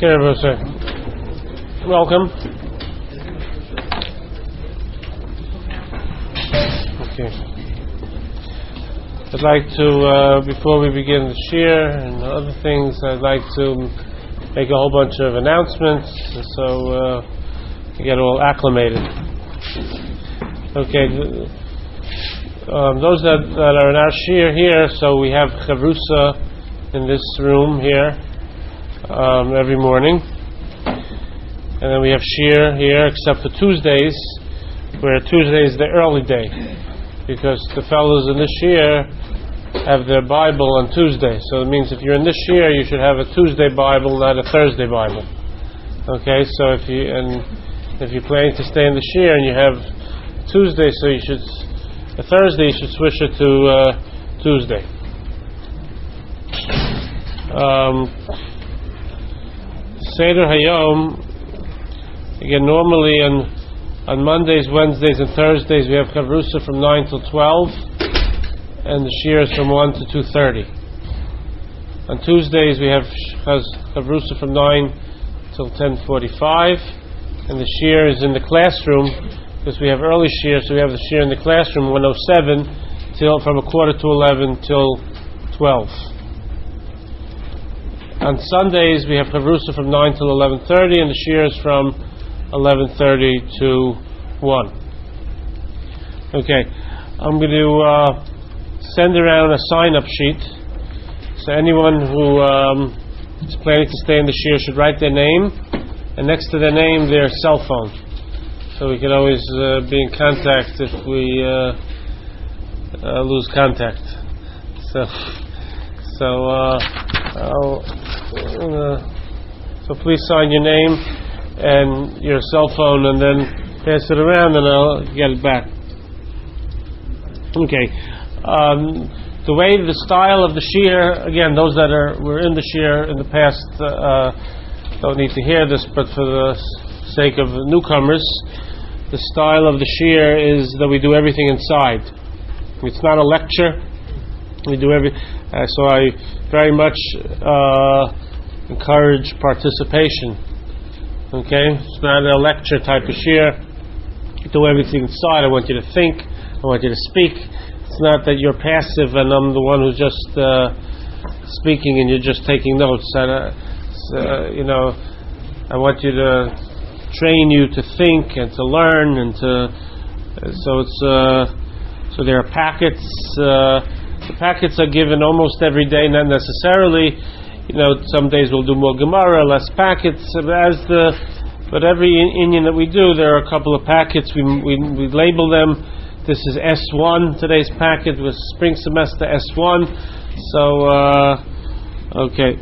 Okay, Rabbi, welcome. Okay. I'd like to, before we begin the shir and other things, I'd like to make a whole bunch of announcements so we get all acclimated. Okay. Those that are in our shir here, so we have chavrusa in this room here every morning, and then we have shir here, except for Tuesdays, where Tuesday is the early day, because the fellows in this shir have their Bible on Tuesday. So it means if you're in this shir, you should have a Tuesday Bible, not a Thursday Bible. Okay, so if you're planning to stay in the shir and you have Tuesday, so you should. A Thursday, you should switch it to Tuesday. Seder Hayom, again, normally on Mondays, Wednesdays, and Thursdays, we have Chavrusa from 9 till 12, and the shir is from 1 to 2:30. On Tuesdays, we have Chavrusa from 9 till 10:45, and the shir is in the classroom, because we have early shir, so we have the shir in the classroom 107 till from 11:15 till 12. On Sundays we have chavrusa from 9 till 11:30, and the shir is from 11:30 to 1. Okay, I'm going to send around a sign-up sheet. So anyone who is planning to stay in the shir should write their name, and next to their name their cell phone, so we can always be in contact if we lose contact. So please sign your name and your cell phone, and then pass it around, and I'll get it back. Okay. The style of the shir, again, those that were in the shir in the past don't need to hear this, but for the sake of newcomers, the style of the shir is that we do everything inside. It's not a lecture. We do so I very much encourage participation. Okay, it's not a lecture type of shir. You do everything inside. I want you to think. I want you to speak. It's not that you're passive and I'm the one who's just speaking and you're just taking notes. I want you to train you to think and to learn, and so there are packets. The packets are given almost every day, not necessarily. Some days we'll do more Gemara, less packets. But every Inyan that we do, there are a couple of packets. We label them. This is S1. Today's packet was spring semester S1. So okay.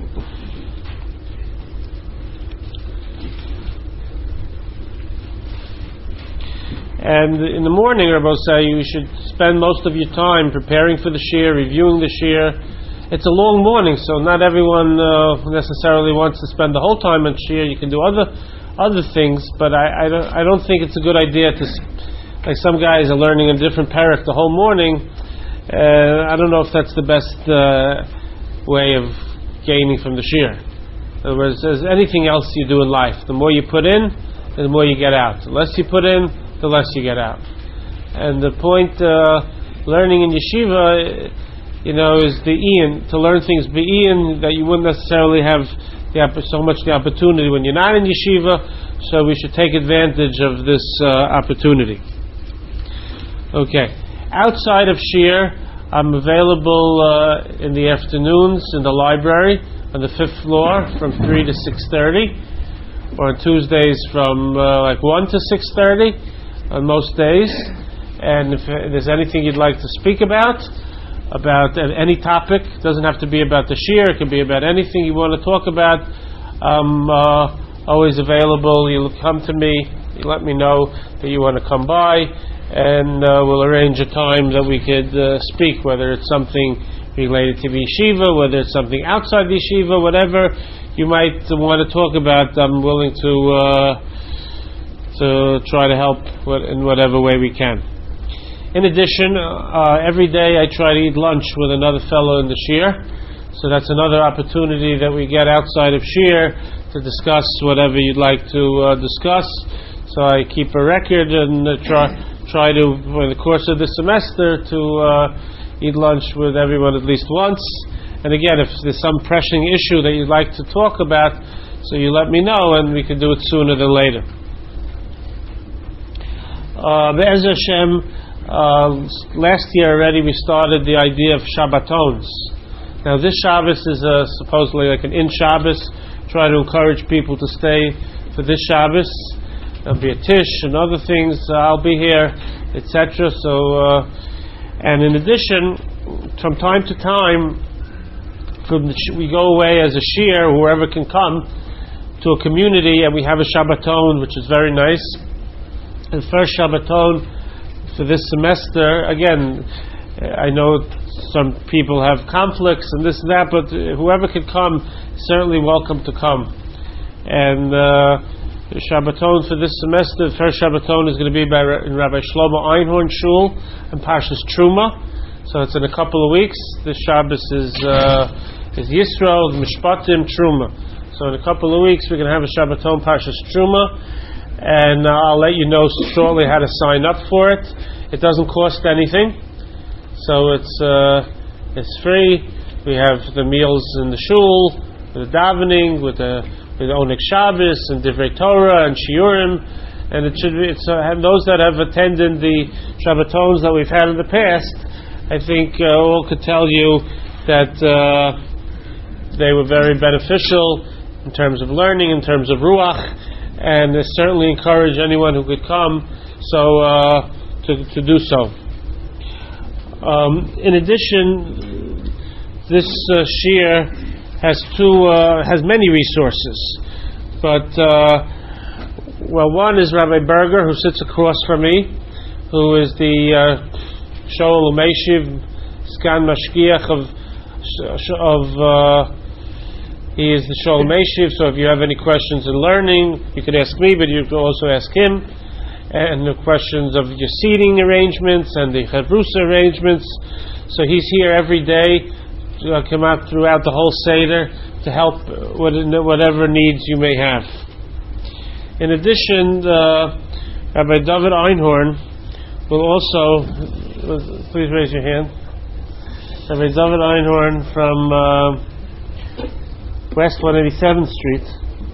And in the morning, Rabbi say, you should spend most of your time preparing for the shir, reviewing the shir. It's a long morning, so not everyone necessarily wants to spend the whole time on shir. You can do other things, but I don't think it's a good idea to, like some guys are learning a different parak the whole morning. I don't know if that's the best way of gaining from the shir. In other words, as anything else you do in life, the more you put in, the more you get out. The less you put in, the less you get out. And the point, learning in yeshiva, is the ian, to learn things be'ian that you wouldn't necessarily have so much the opportunity when you're not in yeshiva. So we should take advantage of this opportunity. Okay. Outside of shir, I'm available in the afternoons in the library on the 5th floor from 3 to 6:30, or on Tuesdays from 1 to 6:30 on most days. And if there's anything you'd like to speak about any topic, it doesn't have to be about the shir, it can be about anything you want to talk about. I'm always available. You come to me, you let me know that you want to come by, and we'll arrange a time that we could speak, whether it's something related to the yeshiva, whether it's something outside the yeshiva, whatever you might want to talk about. I'm willing to try to help in whatever way we can. In addition, every day I try to eat lunch with another fellow in the shir. So that's another opportunity that we get outside of Shir to discuss whatever you'd like to discuss. So I keep a record and try to, for the course of the semester, to eat lunch with everyone at least once. And again, if there's some pressing issue that you'd like to talk about, so you let me know and we can do it sooner than later. Be'ez Hashem, last year already we started the idea of Shabbatons. Now this Shabbos is supposedly like an in Shabbos. Try to encourage people to stay for this Shabbos. There'll be a tish and other things. I'll be here, etc. So, and in addition, from time to time, we go away as a shir, whoever can come, to a community, and we have a Shabbaton, which is very nice. The first Shabbaton for this semester, again, I know some people have conflicts and this and that, but whoever can come, certainly welcome to come. And the Shabbaton for this semester, the first Shabbaton is going to be in Rabbi Shlomo Einhorn Shul and Parshas Truma. So it's in a couple of weeks. This Shabbos is Yisrael, Mishpatim, Truma. So in a couple of weeks we're going to have a Shabbaton Parshas Truma, and I'll let you know shortly how to sign up for it. It doesn't cost anything. So it's free. We have the meals in the shul, the davening, with Onik Shabbos and Divrei Torah and Shiurim, and it should be. Those that have attended the Shabbatons that we've had in the past, I think all could tell you that they were very beneficial in terms of learning, in terms of ruach, and they certainly encourage anyone who could come to do so. In addition, this shir has many resources, but one is Rabbi Berger, who sits across from me, who is the Shoel Umeishiv Sgan Mashgiach he is the Shoel Umeishiv. So if you have any questions in learning, you can ask me, but you can also ask him. And the questions of your seating arrangements and the chavrusa arrangements. So he's here every day to come out throughout the whole Seder to help whatever needs you may have. In addition, Rabbi David Einhorn will also, please raise your hand. Rabbi David Einhorn from West 187th Street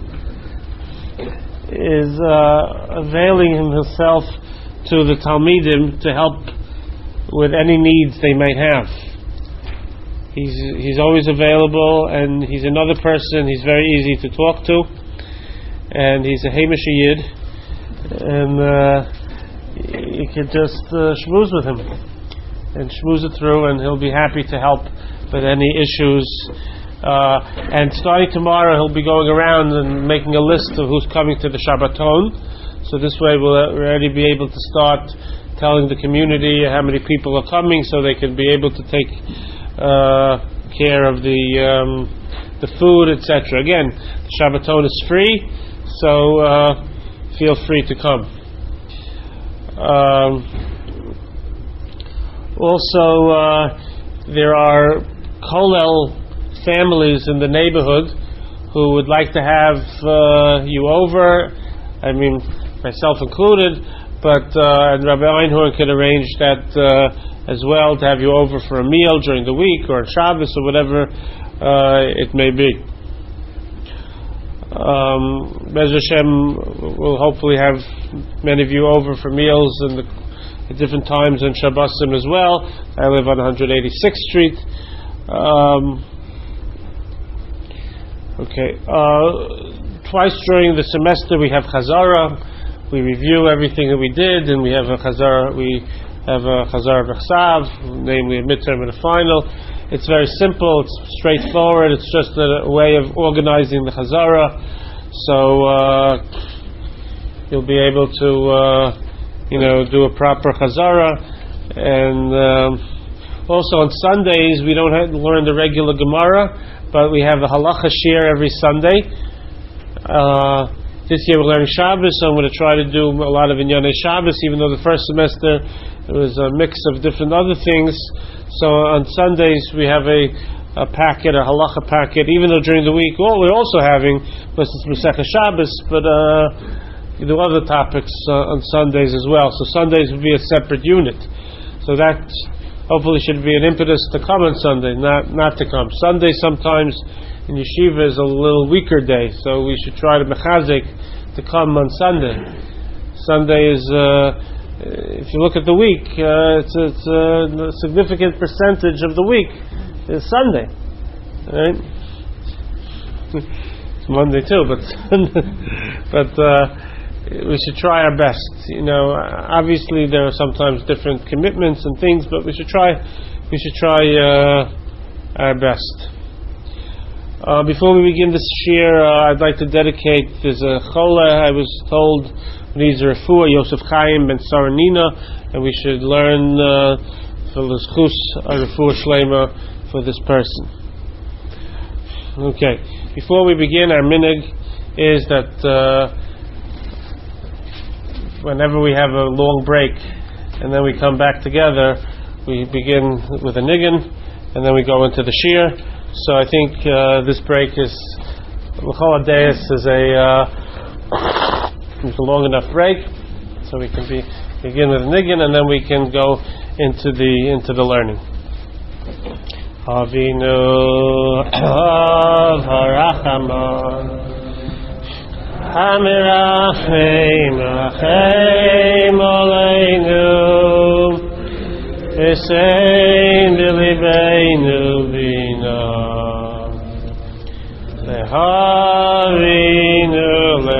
is availing himself to the Talmidim to help with any needs they might have. He's always available, and he's another person. He's very easy to talk to, and he's a Hamish Yid, and you could just schmooze with him and schmooze it through, and he'll be happy to help with any issues. And starting tomorrow, he'll be going around and making a list of who's coming to the Shabbaton. So this way, we'll already be able to start telling the community how many people are coming, so they can be able to take care of the food, etc. Again, the Shabbaton is free, so feel free to come. Also, there are Kollel families in the neighborhood who would like to have you over. I mean, myself included, but and Rabbi Einhorn could arrange that as well, to have you over for a meal during the week or Shabbos or whatever it may be. Be'ez Hashem will hopefully have many of you over for meals at different times in Shabbosim as well. I live on 186th Street. Twice during the semester we have Chazara. We review everything that we did, and we have a Chazara. We have a Chazara V'chsav, namely a midterm and a final. It's very simple. It's straightforward. It's just a way of organizing the Chazara. So you'll be able to, do a proper Chazara. And also on Sundays we don't learn the regular Gemara, but we have a halacha shir every Sunday. This year we're learning Shabbos, so I'm going to try to do a lot of Inyanei Shabbos, even though the first semester it was a mix of different other things. So on Sundays we have a a packet, a halacha packet, even though during the week we're also having, because it's Masechah Shabbos, but we do other topics on Sundays as well. So Sundays would be a separate unit. So that hopefully should be an impetus to come on Sunday, not to come. Sunday sometimes in yeshiva is a little weaker day, so we should try to mechazik to come on Sunday. Sunday is, if you look at the week, it's a significant percentage of the week is Sunday, right? It's Monday too, but we should try our best. Obviously there are sometimes different commitments and things, but we should try our best. Before we begin this year, I'd like to dedicate. There's a chola I was told. These are Refuah Yosef Chaim ben Saranina, and we should learn for the schus Refuah Shlema for this person. Okay. Before we begin, our minhag is that whenever we have a long break and then we come back together, we begin with a nigun and then we go into the shir. So I think this break is l'chol hadayis is it's a long enough break, so we can begin with nigun and then we can go into the learning. Avinu av harachamon hamirachem rachem aleinu v'sein b'libeinu bina lehavinu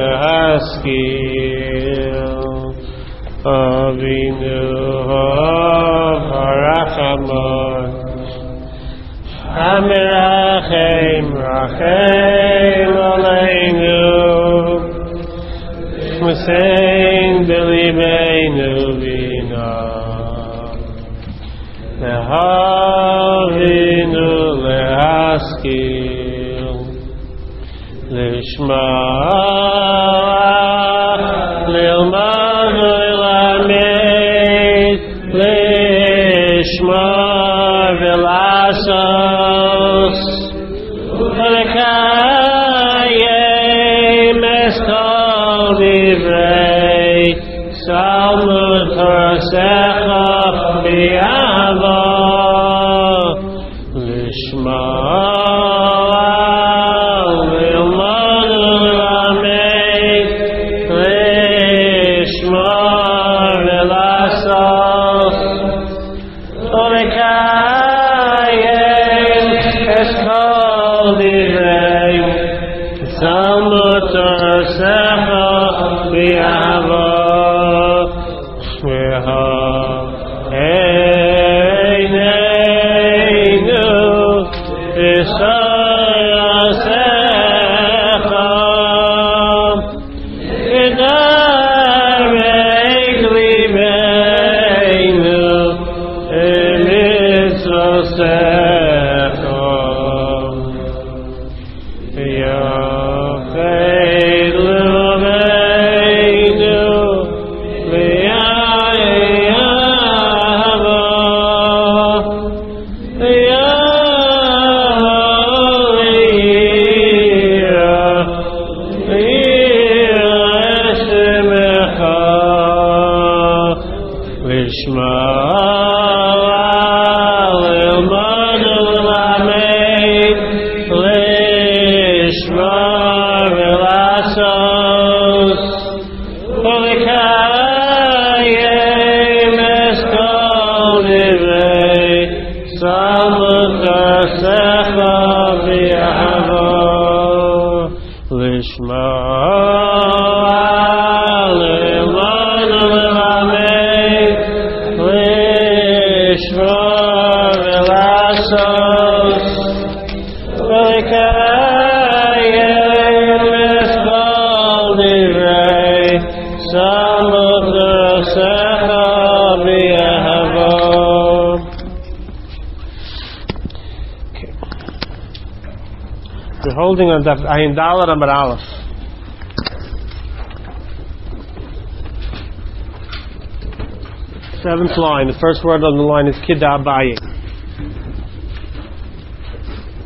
lehaskil Avinu av harachamon hamirachem rachem aleinu v'sein b'libeinu bina lehavinu lehaskil lishma lilmanu ilamed lishma v'lasos v'lekayem eskol divrei salmud torasecha b'yavo lishma lilmanu ilamed lishma v'lasos v'lekayem eskol divrei salmud torasecha b'yavo We're holding on Daf Ayin Dalet Amud Aleph. Seventh line. The first word on the line is Kida Abaye.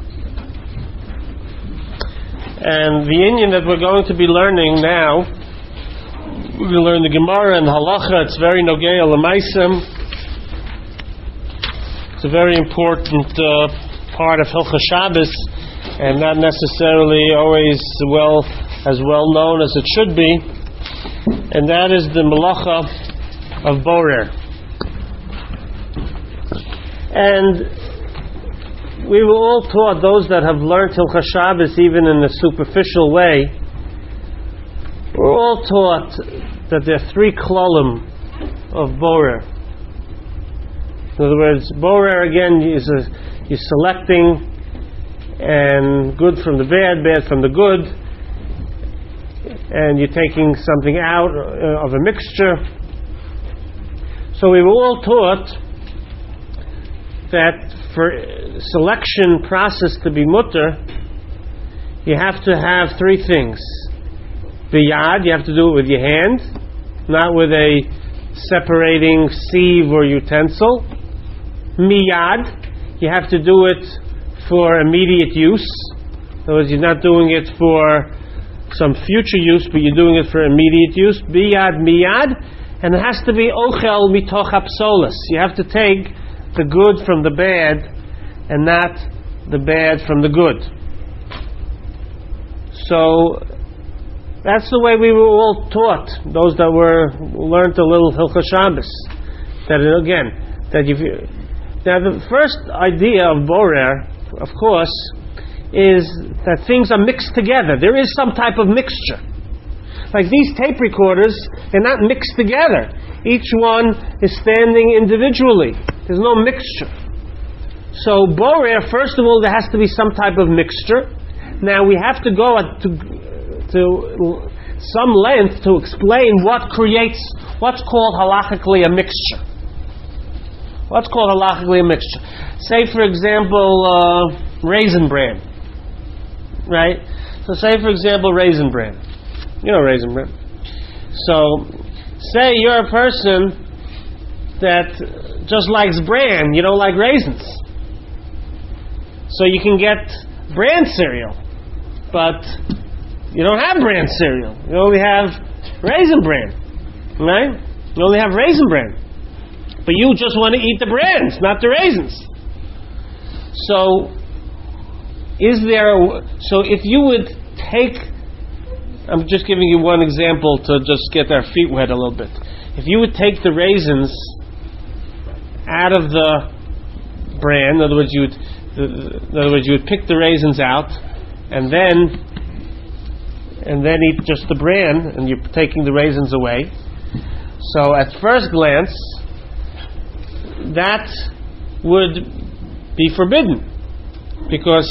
And the inyan that we're going to be learning now, we're going to learn the Gemara and Halacha. It's very nogei l'maisim. It's a very important part of Hilchos Shabbos, and not necessarily always as well known as it should be. And that is the Malacha of Borer. And we were all taught, those that have learned Hilchos Shabbos even in a superficial way, we're all taught that there are three klalim of Borer. In other words, Borer again is you're selecting and good from the bad, bad from the good, and you're taking something out of a mixture. So we were all taught that for selection process to be mutter, you have to have three things. Biyad, you have to do it with your hand, not with a separating sieve or utensil. Miyad, you have to do it for immediate use. In other words, you're not doing it for some future use, but you're doing it for immediate use. Biyad, miyad, and it has to be ochel mitoch hapsolos. You have to take the good from the bad and not the bad from the good. So that's the way we were all taught, those that learned a little Hilchos Shabbos. That again, now the first idea of Borer, of course, is that things are mixed together. There is some type of mixture. Like these tape recorders, they're not mixed together. Each one is standing individually. There's no mixture. So Borer, first of all, there has to be some type of mixture. Now we have to go to some length to explain what's called halachically a mixture. What's called halachically a mixture? Say, for example, raisin bran. Right? So say, for example, raisin bran. You know raisin bran. So, say you're a person that just likes bran, you don't like raisins. So you can get bran cereal, but you don't have bran cereal. You only have raisin bran. Right? You only have raisin bran. But you just want to eat the brans, not the raisins. So, if you would take, I'm just giving you one example to just get our feet wet a little bit. If you would take the raisins out of the bran, in other words, you would pick the raisins out, and then eat just the bran, and you're taking the raisins away. So, at first glance, that would be forbidden, because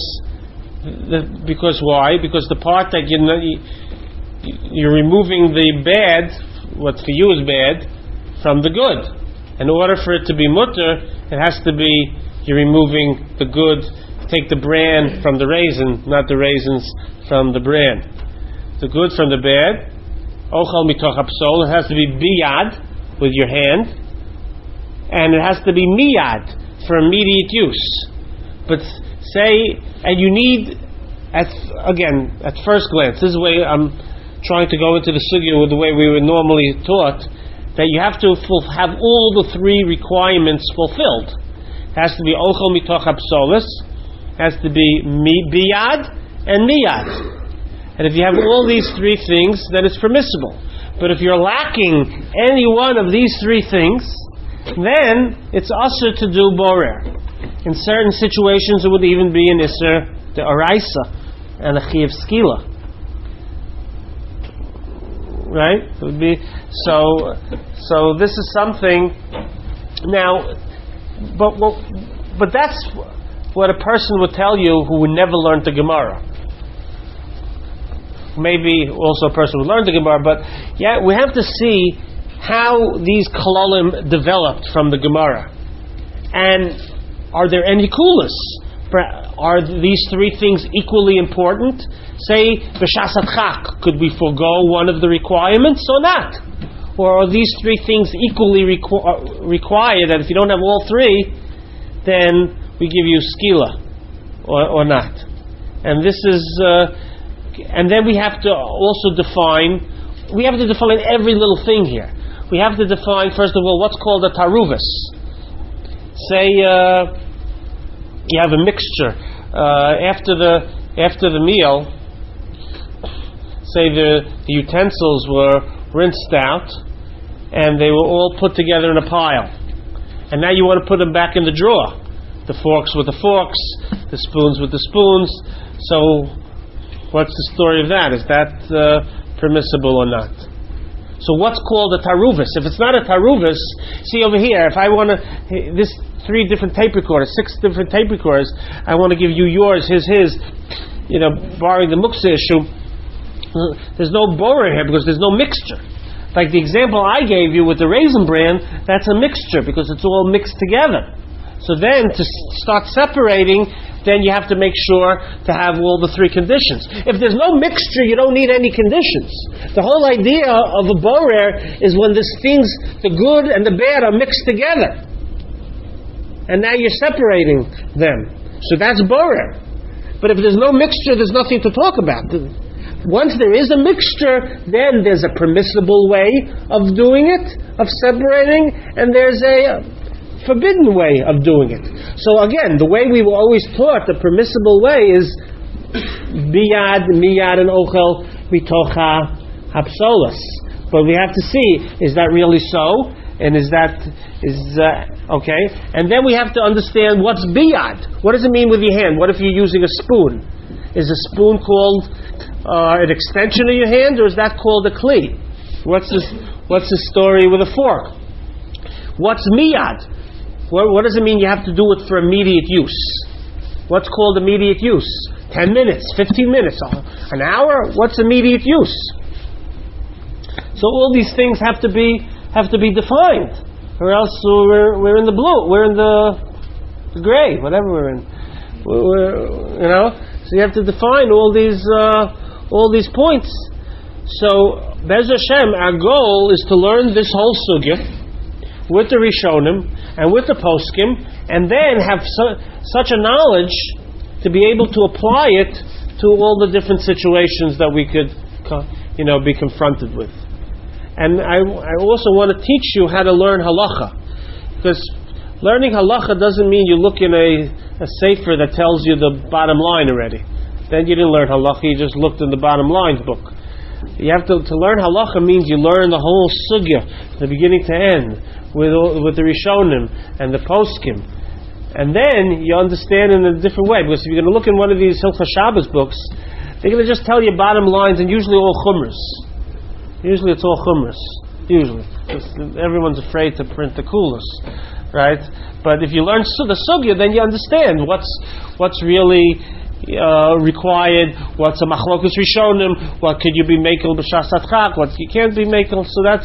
why? Because the part that you're removing the bad, what for you is bad, from the good. In order for it to be mutter, it has to be you're removing the good. Take the bran from the raisin, not the raisins from the bran. The good from the bad. Ochel mitoch hapsol. It has to be biyad, with your hand. And it has to be miyad, for immediate use. But and you need, at first glance, this is the way I'm trying to go into the sugya with the way we were normally taught, that you have to have all the three requirements fulfilled. It has to be ochel mitoch hapsolos, has to be biyad and miyad. And if you have all these three things, then it's permissible. But if you're lacking any one of these three things, then it's usher to do borer. In certain situations, it would even be an isser the oraisa and a chiyuv skila. Right? It would be so. This is something. Now, but that's what a person would tell you who would never learn the Gemara. Maybe also a person who learned the Gemara, but yeah, we have to see how these kolalim developed from the Gemara. And are there any kulas? Are these three things equally important? Say, b'shas adchak, could we forego one of the requirements or not? Or are these three things equally required, that if you don't have all three, then we give you skila, or not? And this is And then we have to also define. We have to define every little thing here. We have to define, first of all, what's called a taruvis. Say you have a mixture after the meal. Say the utensils were rinsed out and they were all put together in a pile, and now you want to put them back in the drawer. The forks with the forks, the spoons with the spoons. So what's the story of that? Is that permissible or not? So what's called a taruvis? If it's not a taruvis, see over here, if I want to, this 3 different tape recorders, 6 different tape recorders, I want to give you yours, his, barring the muksa issue, there's no borer here because there's no mixture. Like the example I gave you with the Raisin Bran, that's a mixture because it's all mixed together. So then to start separating, then you have to make sure to have all the 3 conditions. If there's no mixture, you don't need any conditions. The whole idea of a borer is when these things, the good and the bad, are mixed together. And now you're separating them. So that's borer. But if there's no mixture, there's nothing to talk about. Once there is a mixture, then there's a permissible way of doing it, of separating, and there's a forbidden way of doing it. So again, the way we were always taught, the permissible way is miyad and ochel mitocha hapsolas. But we have to see, is that really so? And is okay? And then we have to understand what's biyad. What does it mean with your hand? What if you're using a spoon? Is a spoon called an extension of your hand, or is that called a kli? What's the story with a fork? What's miyad? What does it mean you have to do it for immediate use? What's called immediate use? 10 minutes, 15 minutes, an hour? What's immediate use? So all these things have to be defined, or else we're in the blue, we're in the gray, whatever we're in. So you have to define all these points. So Bez Hashem, our goal is to learn this whole sugya with the Rishonim and with the Poskim, and then have such a knowledge to be able to apply it to all the different situations that we could, be confronted with. And I also want to teach you how to learn halacha, because learning halacha doesn't mean you look in a sefer that tells you the bottom line already. Then you didn't learn halacha, you just looked in the bottom lines book. You have to learn halacha means you learn the whole sugya, the beginning to end, with the Rishonim and the Poskim. And then you understand in a different way, because if you're going to look in one of these Hilchos Shabbos books, they're going to just tell you bottom lines, and usually all chumras. Usually it's all chumras. Usually. Everyone's afraid to print the kulas, right? But if you learn the sugya, then you understand what's really required, what's a machlokus rishonim, what could you be makel b'shas adchak, what you can't be makel. So that's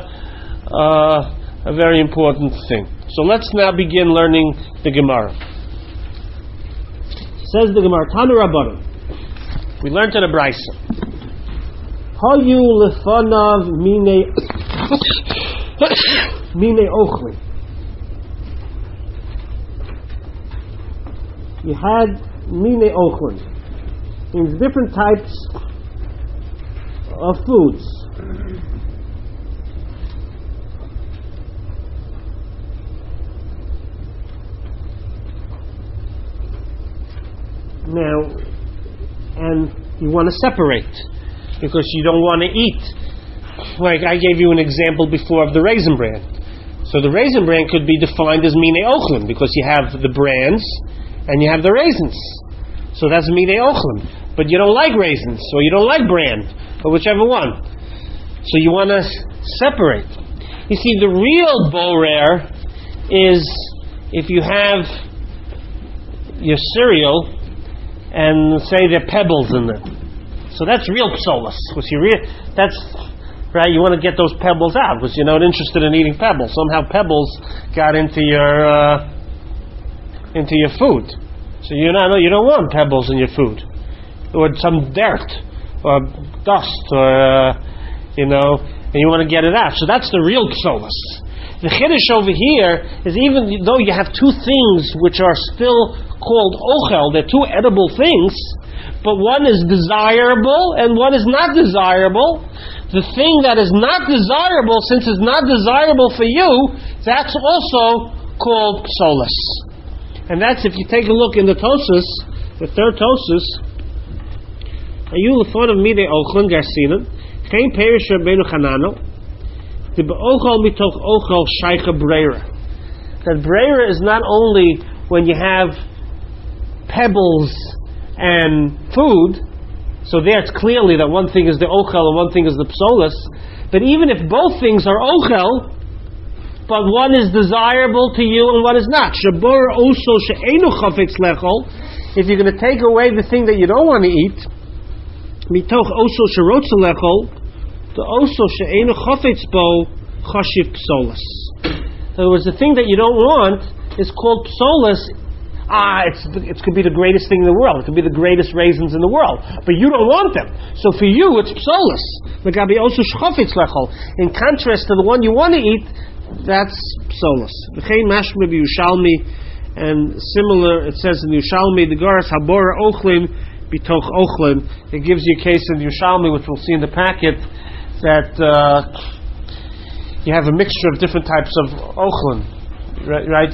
a very important thing. So let's now begin learning the Gemara. Says the Gemara, Tanu Rabbanan. We learned in a brayso. Hayu lefanav mine ochli. You had mine ochli. Means different types of foods. Now, and you want to separate, because you don't want to eat. Like I gave you an example before of the Raisin Bran. So the Raisin Bran could be defined as Mine Ochlim, because you have the brands and you have the raisins. So that's Mine Ochlim. But you don't like raisins, or you don't like bran, or whichever one. So you want to separate. You see, the real borer is if you have your cereal and say there are pebbles in it. So that's real psolas. That's right. You want to get those pebbles out because you're not interested in eating pebbles. Somehow pebbles got into your food. So you don't want pebbles in your food, or some dirt, or dust, or and you want to get it out. So that's the real psolas. The chiddush over here is, even though you have two things which are still called ochel, they're two edible things, but one is desirable and one is not desirable. The thing that is not desirable, since it's not desirable for you, that's also called psolos. And that's, if you take a look in the Tosus, the third Tosus, Ayu lefon of mide ochlan garsinan, Kein perish Rabbeinu Chanano, the be'ochel mitoch ochel shaycha breira. That breira is not only when you have pebbles and food, so there it's clearly that one thing is the ochel and one thing is the psolos, but even if both things are ochel, but one is desirable to you and one is not. Shabor also she'enu chafetz lechol, if you're going to take away the thing that you don't want to eat, mitoch also sherotza lechol, the also she'enu chafetz bo chashiv psolos. In other words, the thing that you don't want is called psolos. It could be the greatest thing in the world. It could be the greatest raisins in the world, but you don't want them. So for you, it's psolos. In contrast to the one you want to eat, that's psolos. And similar, it says in Yushalmi, the Garas Habora Ochlin Bitoch Ochlin. It gives you a case in Yushalmi, which we'll see in the packet, that you have a mixture of different types of ochlin. Right?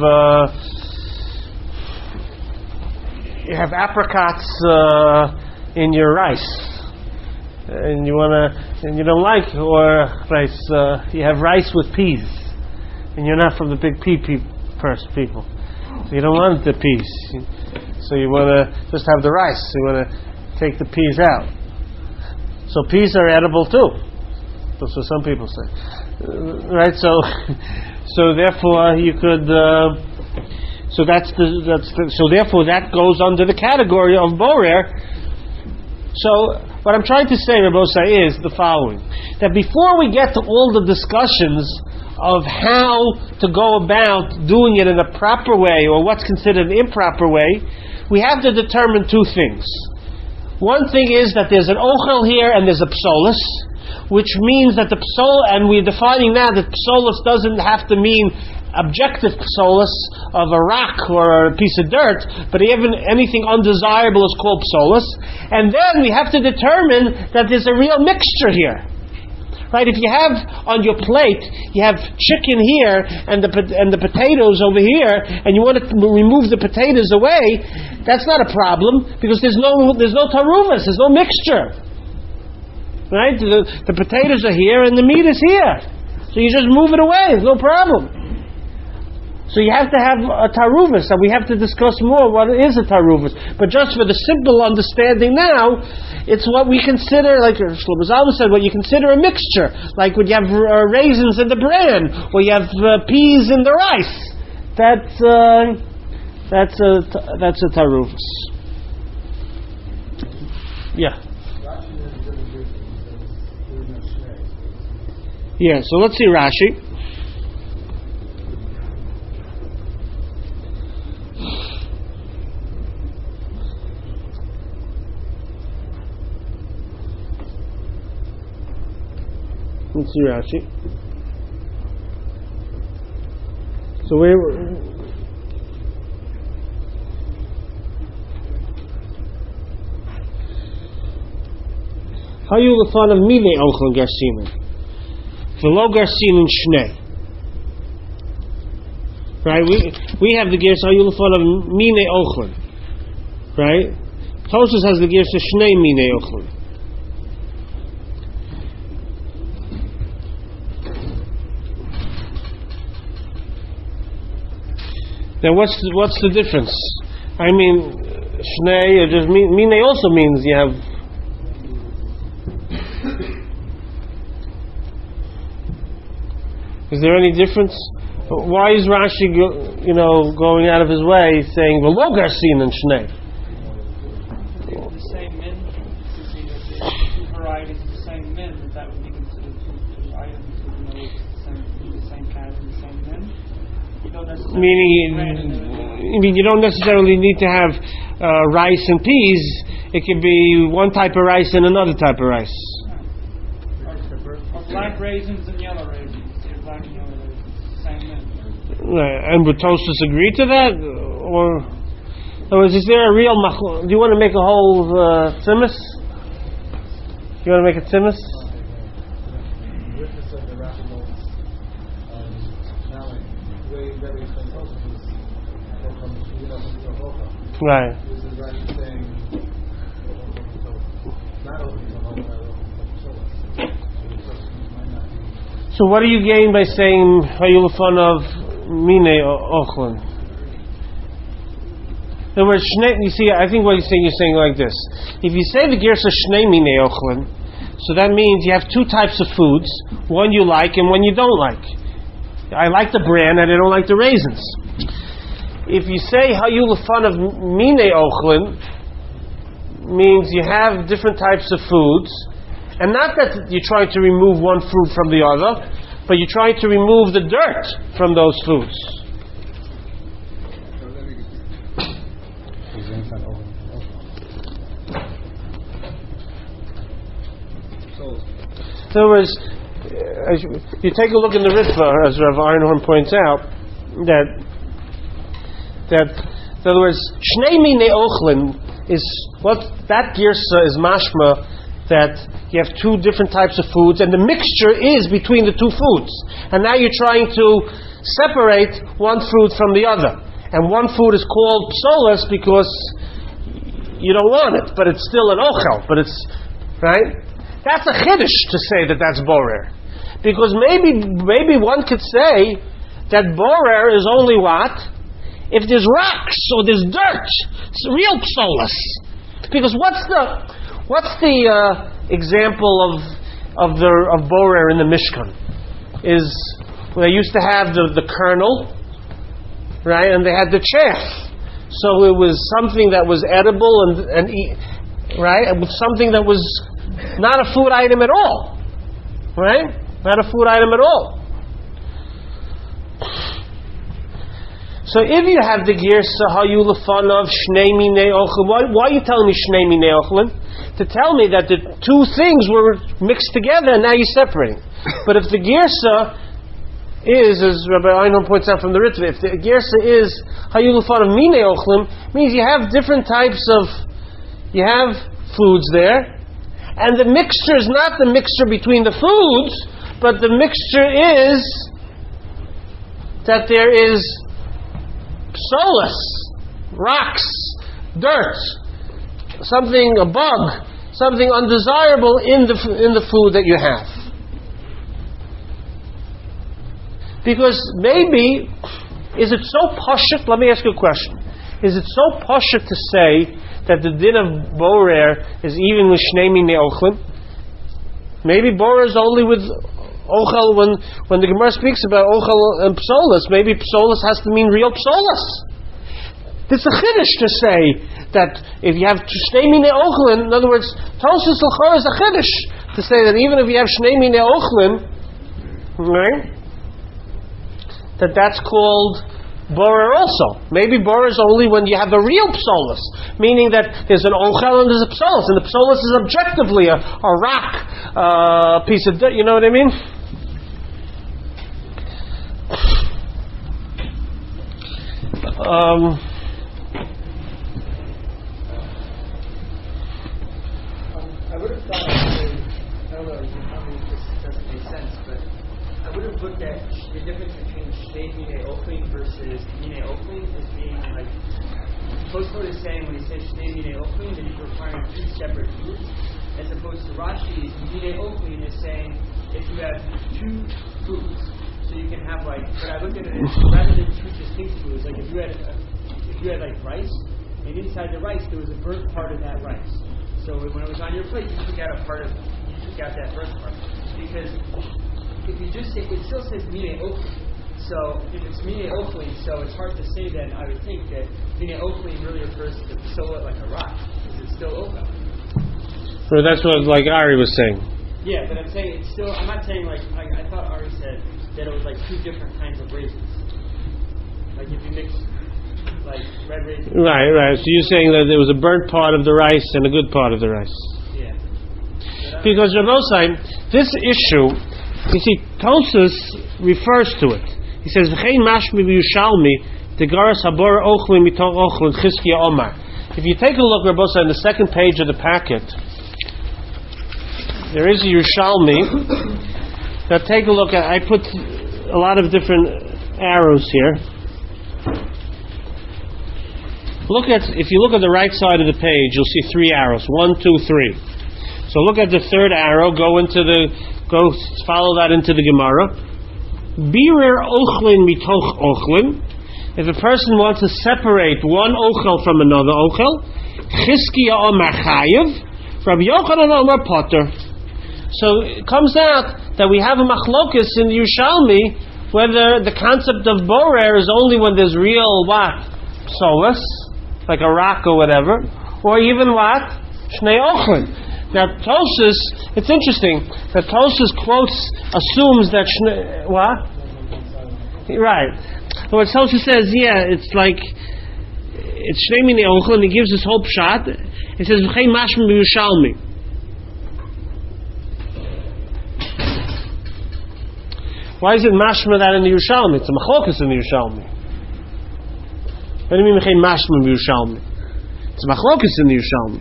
You have apricots in your rice, and you don't like or rice. You have rice with peas, and you're not from the big pea people, so you don't want the peas. So you want to just have the rice. You want to take the peas out. So peas are edible too. That's what some people say, right? So therefore you could. So therefore that goes under the category of borer. So what I'm trying to say, Rabbosai, is the following: that before we get to all the discussions of how to go about doing it in a proper way or what's considered an improper way, we have to determine two things. One thing is that there's an ochel here and there's a psolos, which means that the psol, and we're defining now that psolos doesn't have to mean objective psolos of a rock or a piece of dirt, but even anything undesirable is called psolos. And then we have to determine that there's a real mixture here. Right? If you have on your plate, you have chicken here and the potatoes over here, and you want to remove the potatoes away, that's not a problem, because there's no taruvas, there's no mixture. Right? The potatoes are here and the meat is here. So you just move it away, there's no problem. So you have to have a taruvus, and we have to discuss more what is a taruvus. But just for the simple understanding now, it's what we consider, like Shlomo Zalman said, what you consider a mixture. Like when you have raisins in the bran, or you have peas in the rice. That's a taruvus. Yeah. Yeah, so let's see Rashi. Let's see Rashi. So where? How you lefan of mine ochel garsimen? V'lo garsimen shnei. Right? We have the gears. How you lefan of mine ochel? Right? Tosas has the gears to shnei mine ochel. Then what's the difference? I mean, shnei, or just mine also means you have. Is there any difference? Why is Rashi, going out of his way saying v'lo garsin and shnei? The same min, two varieties of the same min, that would be considered two items, even though it's the same kind of the same min. Meaning, you don't necessarily need to have rice and peas. It could be one type of rice and another type of rice. Or black raisins and yellow raisins. Black and yellow raisins. And would Tosfos agree to that? Or, in other words, is there a real do you want to make a whole tzimus? You want to make a tzimus? Right. So what do you gain by saying Hayulafon of Mine Ochlin? In other words, you see, I think what you're saying like this. If you say the Gersa Shnei Mine Ochlin, so that means you have two types of foods, one you like and one you don't like. I like the bran and I don't like the raisins. If you say Hayulafon of Mine Ochlin, means you have different types of foods, and not that you're trying to remove one food from the other, but you're trying to remove the dirt from those foods. In other words, as you take a look in the Ritva, as Rav Einhorn points out, that in other words, Shnei Mine Ochlin is what that girsa is mashma, that you have two different types of foods and the mixture is between the two foods, and now you're trying to separate one food from the other, and one food is called psolas because you don't want it, but it's still an ochel, but it's right. That's a chiddush to say that that's borer, because maybe one could say that borer is only what if there's rocks or there's dirt. It's real psolas. Because what's the example of borer in the Mishkan? Is they used to have the kernel, right, and they had the chaff. So it was something that was edible and eat, right, and something that was not a food item at all, right? Not a food item at all. So if you have the girsa Hayulafon of Shnei Mine Ochlin, why are you telling me Shnei Mine Ochlin? To tell me that the two things were mixed together and now you're separating. But if the girsa is, as Rabbi Einhorn points out from the Ritva, if the gersa is Hayulafon of Mine Ochlin, means you have different types of, you have foods there, and the mixture is not the mixture between the foods, but the mixture is that there is psolas, rocks, dirt, something, a bug, something undesirable in the food that you have. Because maybe, is it so pashut? Let me ask you a question. Is it so pashut to say that the din of borer is even with Shnei Mine Ochlin? Maybe borer is only with ochel when the Gemara speaks about ochel and psolas. Maybe psolas has to mean real psolas. It's a chiddush to say that if you have Shnei Mine Ochlin, in other words, Tosfos L'chor is a chiddush to say that even if you have Shnei Mine Ochlin, right, that's called borer also. Maybe borer is only when you have a real psolas, meaning that there's an ochel and there's a psolas, and the psolas is objectively a rock, piece of dirt. You know what I mean? I would have thought, I don't know, you can tell me if this doesn't make sense, but I would have looked at the difference between Shnei Mine Ochlin versus Mine Ochlin as being like, Tosfos is saying when he says Shnei Mine Ochlin that he's requiring two separate foods, as opposed to Rashi's Mine Ochlin is saying if you have two foods, so you can have like, but I looked at it as rather than two distinct foods, like if you had like rice, and inside the rice there was a burnt part of that rice. So when it was on your plate, you took out that burnt part. Because if you just say, it still says Mine Ochlin. So if it's Mine Ochlin, so it's hard to say then, I would think that Mine Ochlin really refers to the psola like a rock, because it's still ochel. So that's what like Ari was saying. Yeah, but I'm saying it's still, I'm not saying like I thought Ari said that it was like two different kinds of raisins. Like if you mix like red raisins. Right. So you're saying that there was a burnt part of the rice and a good part of the rice. Yeah. Because Rav Osai, this issue, you see, Tosfos refers to it. He says, "V'chein mashmi v'yushalmi tegaras habor ochlin mitoch ochlin Chizkiya Omar." If you take a look, Rabbosa, on the second page of the packet, there is a Yerushalmi. Now take a look at. I put a lot of different arrows here. If you look at the right side of the page, you'll see 3 arrows. 1, 2, 3. So look at the third arrow. Follow that into the Gemara. Birer ochlin mitoch ochlin. If a person wants to separate one ochel from another ochel, Chizkiya Omar Chayev, Rabbi Yochanan Omar Potter. So it comes out that we have a machlokus in the Yerushalmi whether the concept of borer is only when there's real solus, like a rock or whatever, or even shnei ochlin. Now Tosfos, it's interesting that Tosfos assumes that right. What Tosfos says, it's like it's shnei minei ochlin. He gives this whole pshat. It says v'chein mashma b'Yerushalmi. Why is it mashma that in the Yerushalmi? It's a machlokus in the Yerushalmi. What do you mean v'chein mashma b'Yerushalmi? It's a machlokus in the Yerushalmi.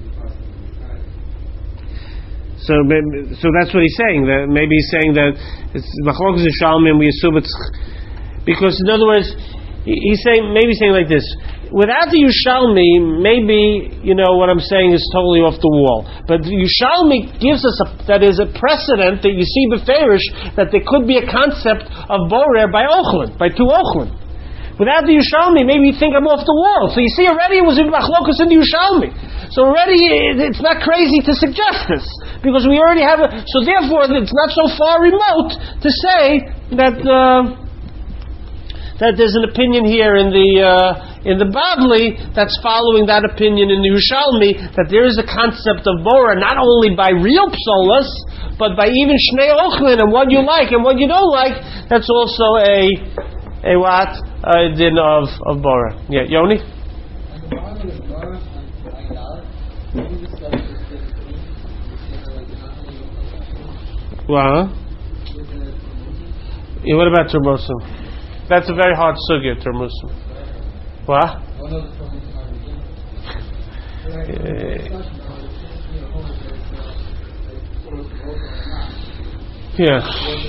So that's what he's saying. That maybe he's saying that it's machlokus in Yerushalmi, and we assume it's because, in other words, he's saying like this. Without the Yerushalmi, maybe what I'm saying is totally off the wall. But the Yerushalmi gives us that is a precedent that you see beferish that there could be a concept of borer by ochlin, by 2 ochlin. Without the Yerushalmi, maybe you think I'm off the wall. So you see, already it was in machlokus in the Yerushalmi. So already it's not crazy to suggest this because we already have so therefore it's not so far remote to say that there's an opinion here in the Bavli that's following that opinion in the Yerushalmi that there is a concept of borer not only by real psolas but by even shnei ochlin and what you like and what you don't like. That's also a din of borer. Yeah, Yoni. What about Turmusim? That's a very hard sugya, Turmusim. What? Yeah.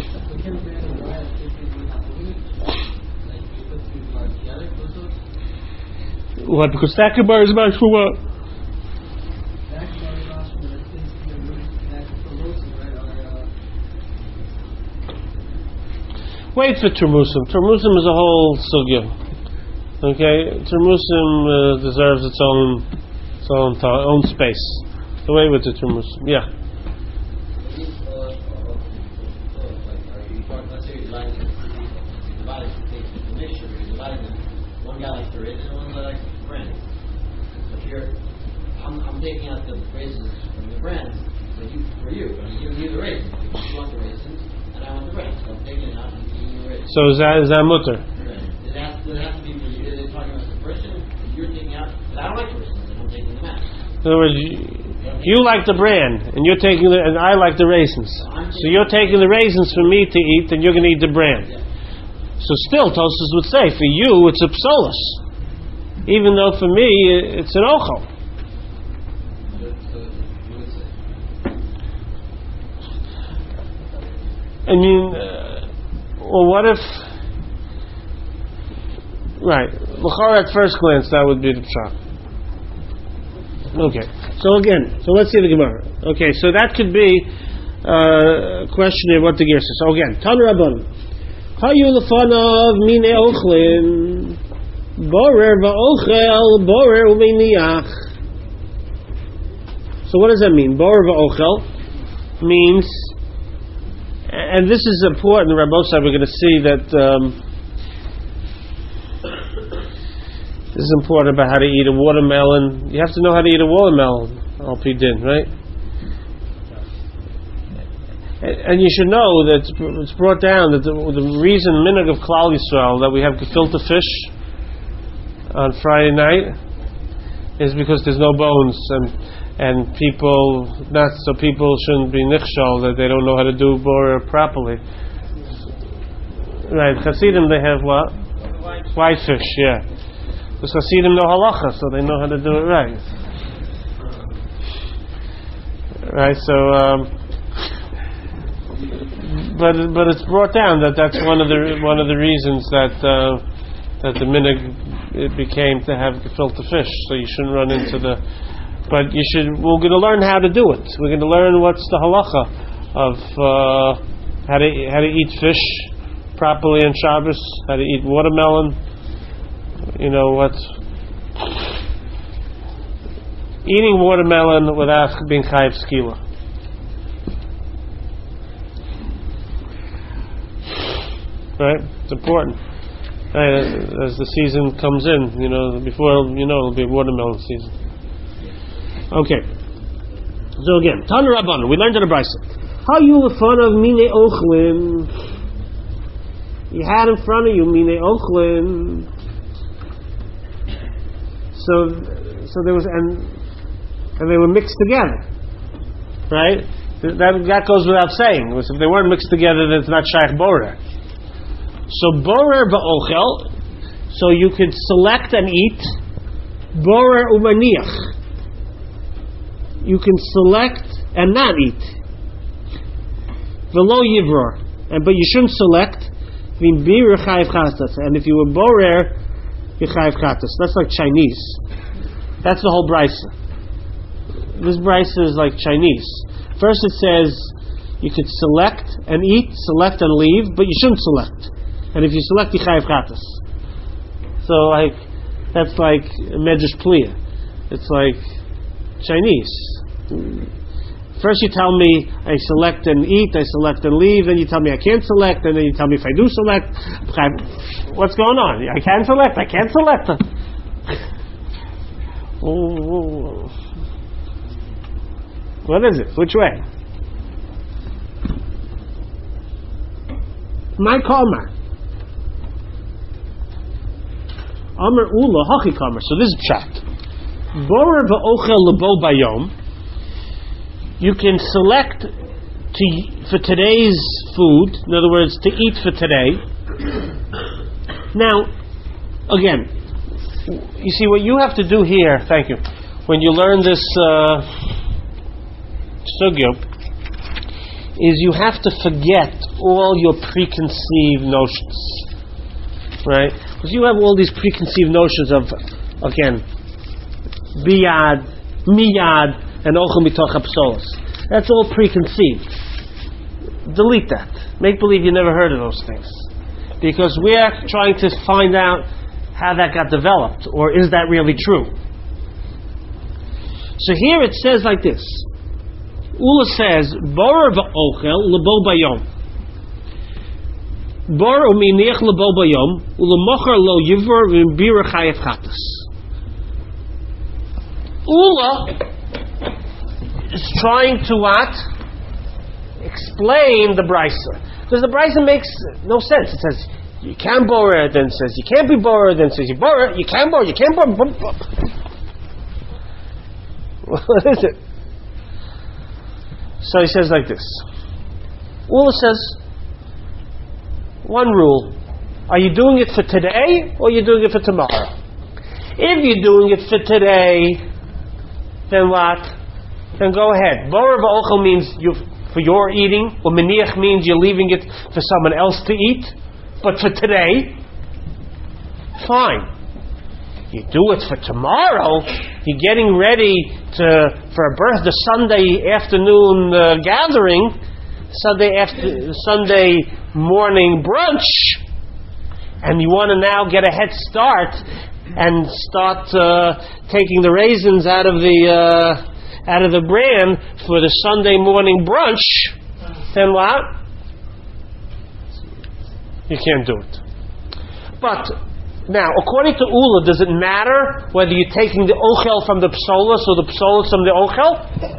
What? Because Takabar is much for what? Wait for Turmusim. Turmusim is a whole sugya. Okay, Turmusim deserves its own space. So wait with the Turmusim. Yeah. One guy likes the raisins, and one guy likes the brands. But here, I'm taking out the raisins from the brands for you. I'm giving you the raisins. You want the raisins, and I want the brands. So I'm taking it out and giving you the raisins. So is that mutter? It has to be for you. They're talking about the person. You're taking out, but I don't like the raisins, and I'm taking them out. In other words, you like the brand, and you're taking and I like the raisins. So you're taking the raisins for me to eat, and you're going to eat the brand. Yeah. So still, Tosfos would say, for you, it's a psolos. Even though for me, it's an ochel. I mean, well, what if... Right. L'chara at first glance, that would be the pshat. Okay. So let's see the Gemara. Okay, so that could be a question of what the Ger says. So again, Tanu Rabbanan. Hayu lefanav mine ochlin borer va'ochel borer u'meiniach. So what does that mean? Borer va'ochel means, and this is important. Rabbosa, we're going to see that this is important about how to eat a watermelon. You have to know how to eat a watermelon. Al-Pi Din, right? And you should know that it's brought down that the reason minhag of Klal Yisrael that we have gefilte fish on Friday night is because there's no bones and people shouldn't be nichshal that they don't know how to do borer properly. Right, Hasidim, they have what? White fish, yeah. Because Hasidim know halacha, so they know how to do it right. Right, so, but it's brought down that that's one of the reasons that the minhag it became to have gefilte fish. So you shouldn't run into the. But you should. We're going to learn how to do it. We're going to learn what's the halacha of how to eat fish properly on Shabbos, how to eat watermelon. You know what? Eating watermelon without being chayiv skila. Right? It's important. Right, as the season comes in, before it'll be watermelon season. Okay. So again, Tana Rabbanan, we learned in the Brisa. How you in front of mine ochlin? You had in front of you mine ochlin. So there was and they were mixed together, right? That goes without saying. If they weren't mixed together, then it's not shaykh borer. So borer ba'ochel, so you could select and eat. Borer umaniach, you can select and not eat. V'lo yivror, but you shouldn't select. And if you were borer, you're chayiv chatas. That's like Chinese. That's the whole brisa. This brisa is like Chinese. First it says you could select and eat, select and leave, but you shouldn't select. And if you select, you chayiv chatas. So that's like medrash pliya. It's like Chinese. First you tell me I select and eat, I select and leave, then you tell me I can't select, and then you tell me if I do select, what's going on? I can select, I can't select. What is it? Which way? My kalmar. Amar ula hachi kalmar. So this is pshat. Borer va'ochel lebo bayom. You can select for today's food. In other words, to eat for today. Now, again, you see what you have to do here. Thank you. When you learn this sugya, is you have to forget all your preconceived notions, right? Because you have all these preconceived notions of, again, biyad, miyad, and ochel mitoch hapsolos. That's all preconceived. Delete that. Make believe you never heard of those things, because we're trying to find out how that got developed, or is that really true? So here it says like this. Ula says, Borer va'ochel lebo bayom. Borer uminiach lebo bayom, ula mocher lo yivor v'mbira chayev chatas. Ula is trying to what? Explain the brisa. Because the brisa makes no sense. It says, you can borer, then it says, you can't be borer, then it says, you borer, you can borer, you can't borer. What is it? So he says like this. Ula says, one rule. Are you doing it for today, or are you doing it for tomorrow? If you're doing it for today, then what? Then go ahead. Borer v'ochel means for your eating, or meniach means you're leaving it for someone else to eat. But for today, fine. You do it for tomorrow. You're getting ready for the Sunday afternoon gathering, Sunday morning brunch, and you want to now get a head start and start taking the raisins out of the bran for the Sunday morning brunch. Then what? You can't do it. But now, according to Ula, does it matter whether you're taking the ochel from the psolos or the psolos from the ochel?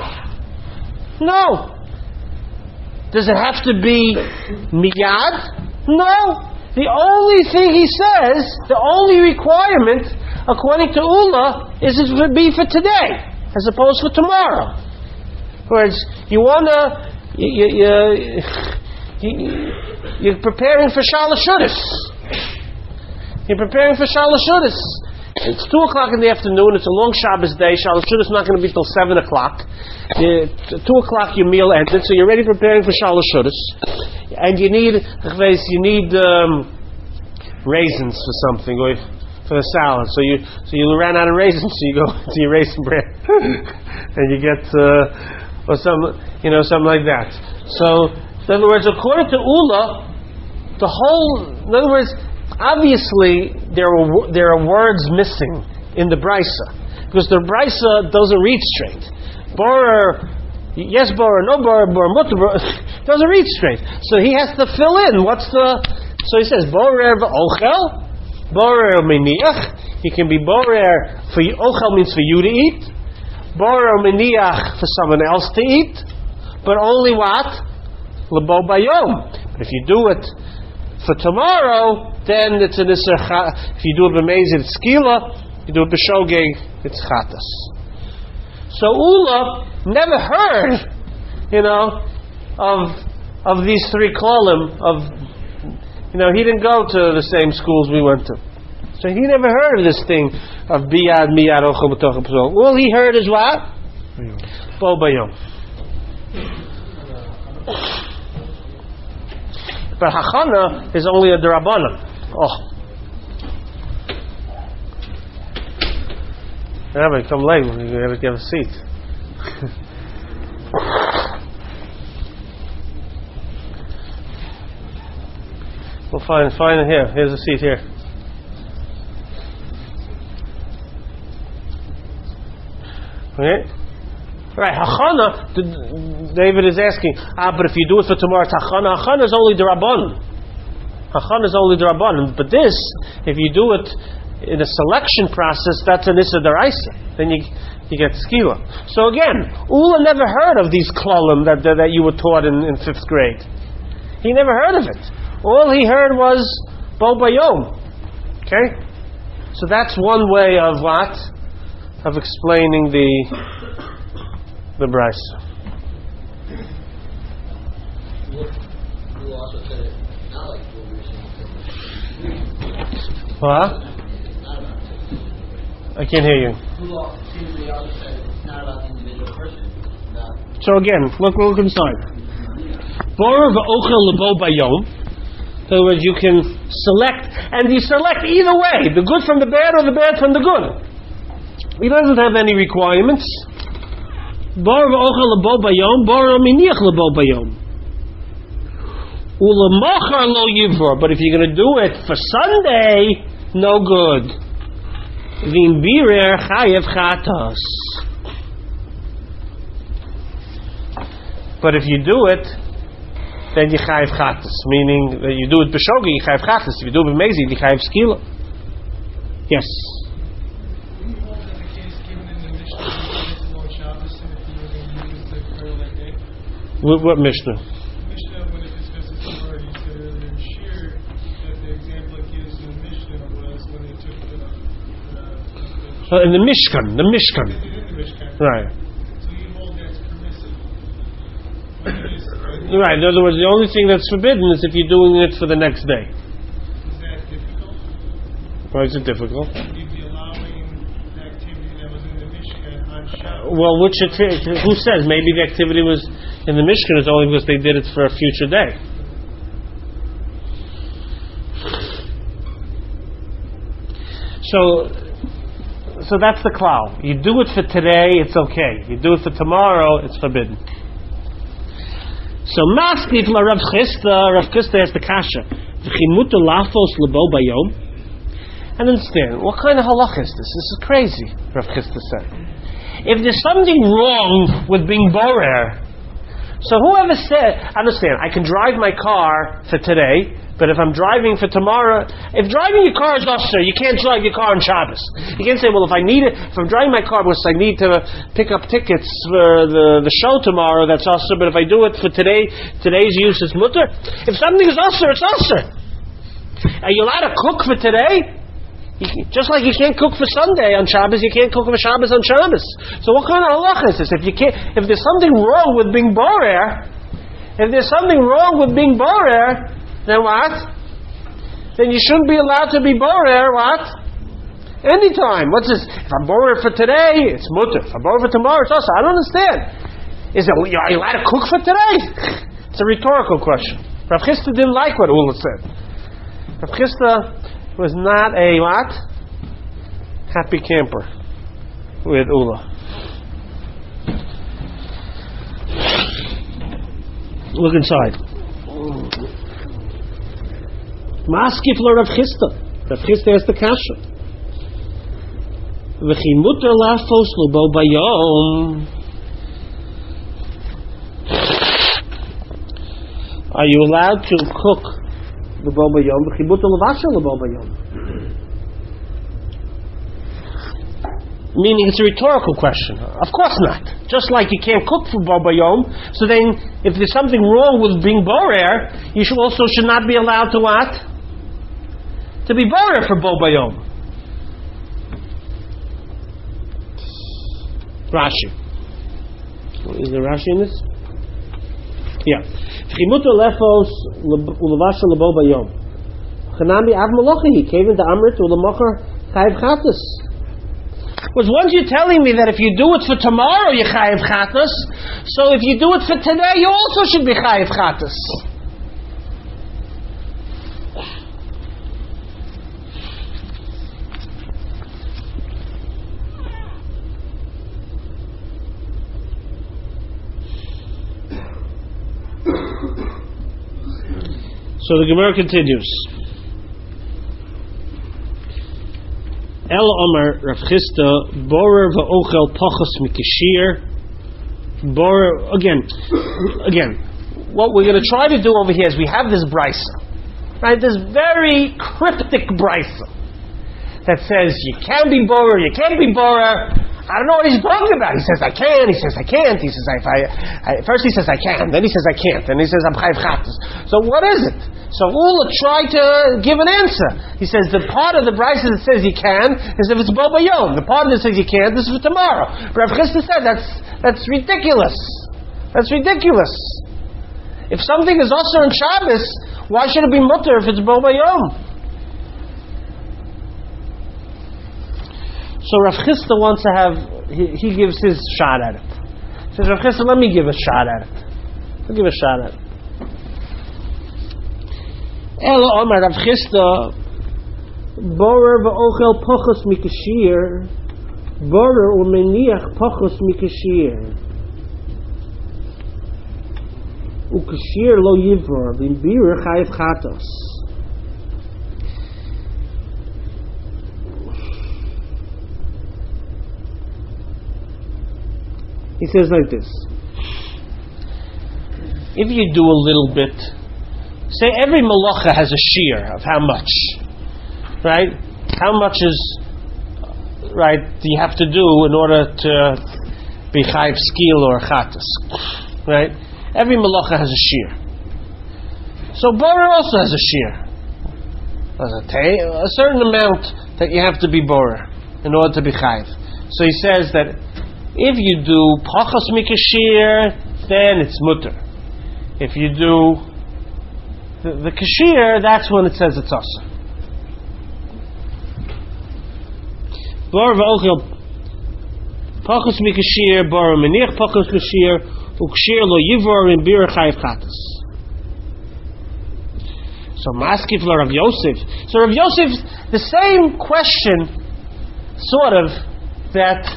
No. Does it have to be miyad? No. The only thing he says, the only requirement, according to Ula, is it to be for today, as opposed to tomorrow. Whereas you wanna, You're preparing for Shalosh Shudas. You're preparing for Shalosh Shudas. It's 2 o'clock in the afternoon. It's a long Shabbos day. Shalosh Shudas is not going to be till 7 o'clock. 2 o'clock your meal ended, so you're already preparing for Shalosh Shudas. And you need raisins for something, or for the salad. So you ran out of raisins, so you go to your raisin bread, and you get or something like that. So, in other words, according to Ula, obviously there are words missing in the brisa, because the brisa doesn't read straight. Borer, yes, borer, no borer, borer, mutter, doesn't read straight. So he has to fill in. So he says, borer v'ochel, borer meniach. He can be borer for ochel means for you to eat. Borer meniach for someone else to eat. But only what? Lebo bayom. But if you do it for tomorrow, then it's an iser. If you do it b'mezid, it's skila. If you do it b'shogeg, it's chatas. So Ula never heard, of these 3 kolim. He didn't go to the same schools we went to, so he never heard of this thing of biyad miyad ochel b'tochel p'sol. All he heard is what? Bo bayom. But hachana is only a derabanan. Rabbi, come late. You have a seat. We'll find it here. Here's a seat here. Okay? Right, hachana, David is asking, but if you do it for tomorrow, hachana is only the rabbanon. Hachana is only the rabbanon. But this, if you do it in a selection process, that's an issa deraisa. Then you get skila. So again, Ula never heard of these klalim that you were taught in 5th grade. He never heard of it. All he heard was bo bayom. Okay? So that's one way of what? Of explaining the brisa. You also said it not like what we were saying. What? I can't hear you. You also said it's not about the individual person. So again, look inside. Borer v'ochel lebo bayom. In other words, you can select, and you select either way, the good from the bad or the bad from the good. He doesn't have any requirements. Borer v'ochel lebo bayom, borer miniach lebo bayom. Ulamachar lo yivor. But if you're going to do it for Sunday, no good. V'im birer chayev chatos. But if you do it, then you chayev chatos, meaning that you do it b'shogi, you chayev chatos. If you do it b'mezid, you chayev skila. Yes. We hold that the case given in the Mishnah is on Shabbos, and if you were going to use the curl that day. What Mishnah? Mishnah, when it discusses Torah, you said earlier in Shir that the example it gives in the Mishnah was when they took the in the Mishkan. in the Mishkan. Right. So you hold that's permissive. Right. In other words, the only thing that's forbidden is if you're doing it for the next day. Is that difficult? Why is it difficult? You'd be allowing the activity that was in the Mishkan on Shabbos. Well, who says? Maybe the activity was in the Mishkan is only because they did it for a future day. So that's the klal. You do it for today, it's okay. You do it for tomorrow, it's forbidden. So maskif la Rav Chisda has the kasha. V'chimutu lafos lebo bayom. And understand, what kind of halach is this? This is crazy, Rav Chisda said. If there's something wrong with being borer, so whoever said, understand, I can drive my car for today, but if I'm driving for tomorrow, if driving your car is usher, you can't drive your car on Shabbos. You can't say, well, if I'm driving my car because I need to pick up tickets for the show tomorrow, that's usher, but if I do it for today's use is mutter. If something is usher, it's usher. Are you allowed to cook for today? Just like you can't cook for Sunday on Shabbos, you can't cook for Shabbos on Shabbos. So what kind of halach is this? If there's something wrong with being borer, If there's something wrong with being borer, then what? Then you shouldn't be allowed to be borer, what? Anytime. What's this? If I'm borer for today, it's mutter. If I'm borer for tomorrow, it's also. I don't understand. Are you allowed to cook for today? It's a rhetorical question. Rav Chisda didn't like what Ula said. Rav Chisda was not a what? Happy camper with Ula. Look inside. Maskif lo Rav Chisda. Rav Chisda has the kasha. V'chi muter lafos lo bo bayom. Are you allowed to cook the bo bayom? V'chi muter lavasha lo bo bayom. Meaning it's a rhetorical question. Of course not. Just like you can't cook for bo bayom, so then if there's something wrong with being borer, you should not be allowed to what? To be borer for bo bayom. Rashi. Is there Rashi in this? Yeah. Chimuto lefos ulavasha lebo bayom. Chanami av malochi kevin da amrit ulamacher chayiv chatas. Because once you're telling me that if you do it for tomorrow you chayiv chatas, so if you do it for today you also should be chayiv chatas. So the Gemara continues. El Omar Rav Chisda borer va'ochel pachos mikashir. Borer again. What we're going to try to do over here is we have this brisa, right? This very cryptic brisa that says you can be borer, you can't be borer. I don't know what he's talking about. He says I can. He says I can't. He says first he says I can. Then he says I can't. Then he says I'm chayiv chatas. So what is it? So Ula tried to give an answer. He says the part of the brisa that says you can is if it's bo bayom. The part that says you can't is for tomorrow. Rav Chisda said that's ridiculous. That's ridiculous. If something is also on Shabbos, why should it be mutter if it's bo bayom? So Rav Chisda wants to have, he gives his shot at it. He says, Rav Chisda, let me give a shot at it. I'll give a shot at it. Ela Omar Rav Chisda, borer v'ochel pachos mikashir, borer u'meniach pachos mikashir. Ukashir lo yivor, v'im chayiv chatos. He says like this. If you do a little bit, say every malacha has a shear of how much, right? How much is, right, do you have to do in order to be chayiv skil or chatas, right? Every malacha has a shear. So borer also has a shear. A certain amount that you have to be borer in order to be chayiv. So he says that if you do pachos mikashir, then it's mutter. If you do the kashir, that's when it says it's also. Bar v'ochel pachos mikashir, bar menich pachos kashir, ukashir lo yivor in bir chayiv chatas. So maskif lo Rav Yosef. So Rav Yosef, the same question, sort of, that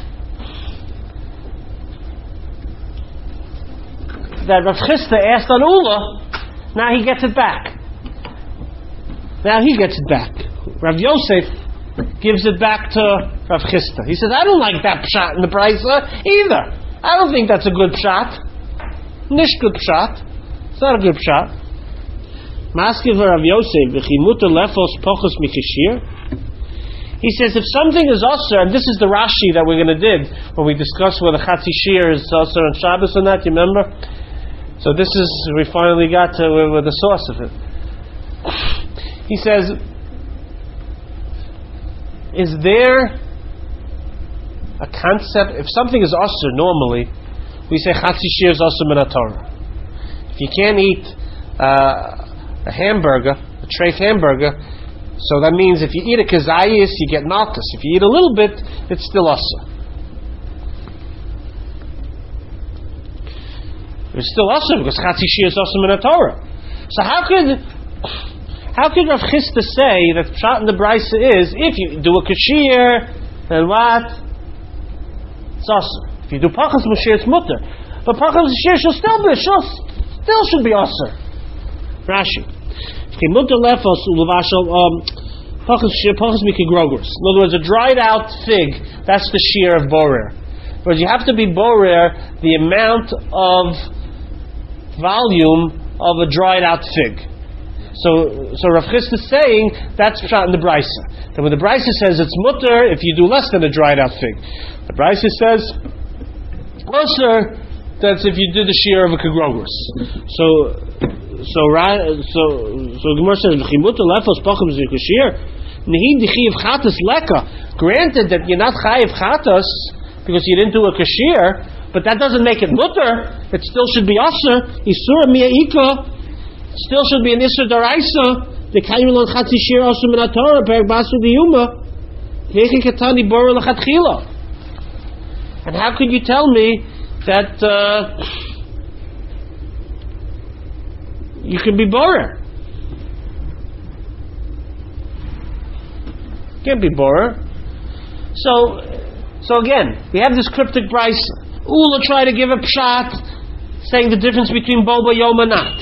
Rav Chisda asked on Ula, now he gets it back. Rav Yosef gives it back to Rav Chisda. He says, I don't like that pshat in the brisa either. I don't think that's a good pshat. Nish good pshat. It's not a good pshat. Maskiv Rav Yosef, v'chi muter lefos pochos mikashir. He says, if something is osir, and this is the Rashi that we're going to do when we discuss whether Chatzi Shir is osir on Shabbos or not, you remember? So this is, we finally got to where the source of it. He says, is there a concept, if something is osir normally, we say Chatzi Shir is osir min haTorah. If you can't eat a hamburger, a treif hamburger, so that means if you eat a kazayis, you get malchus. If you eat a little bit, it's still asur. It's still asur because chatzi shir is asur min Torah. So how could Rav Chisda say that pshat in the brisa is if you do a kashir, then what? It's asur. If you do pachas mashir, it's mutter. But pachas mashir still should be asur. Rashi. In other words, a dried out fig, that's the shear of borer. Whereas you have to be borer the amount of volume of a dried out fig. So Rav Chisda is saying that's pshat in the brisa. Then when the brisa says it's mutter if you do less than a dried out fig, the brisa says asur that's if you do the shear of a kagrovus. So Gemara says, granted that you're not chayiv chatas because you didn't do a kashir, but that doesn't make it mutter. It still should be asur. Isur mi'ika still should be an isur daraisa. The kaimilon chatzi shir asur min Torah perek basu diyuma. Hechi katani bora lachatchila. And how could you tell me that you can be borer? Can't be borer. So again, we have this cryptic brisa. Ula try to give a pshat, saying the difference between boba yom and not.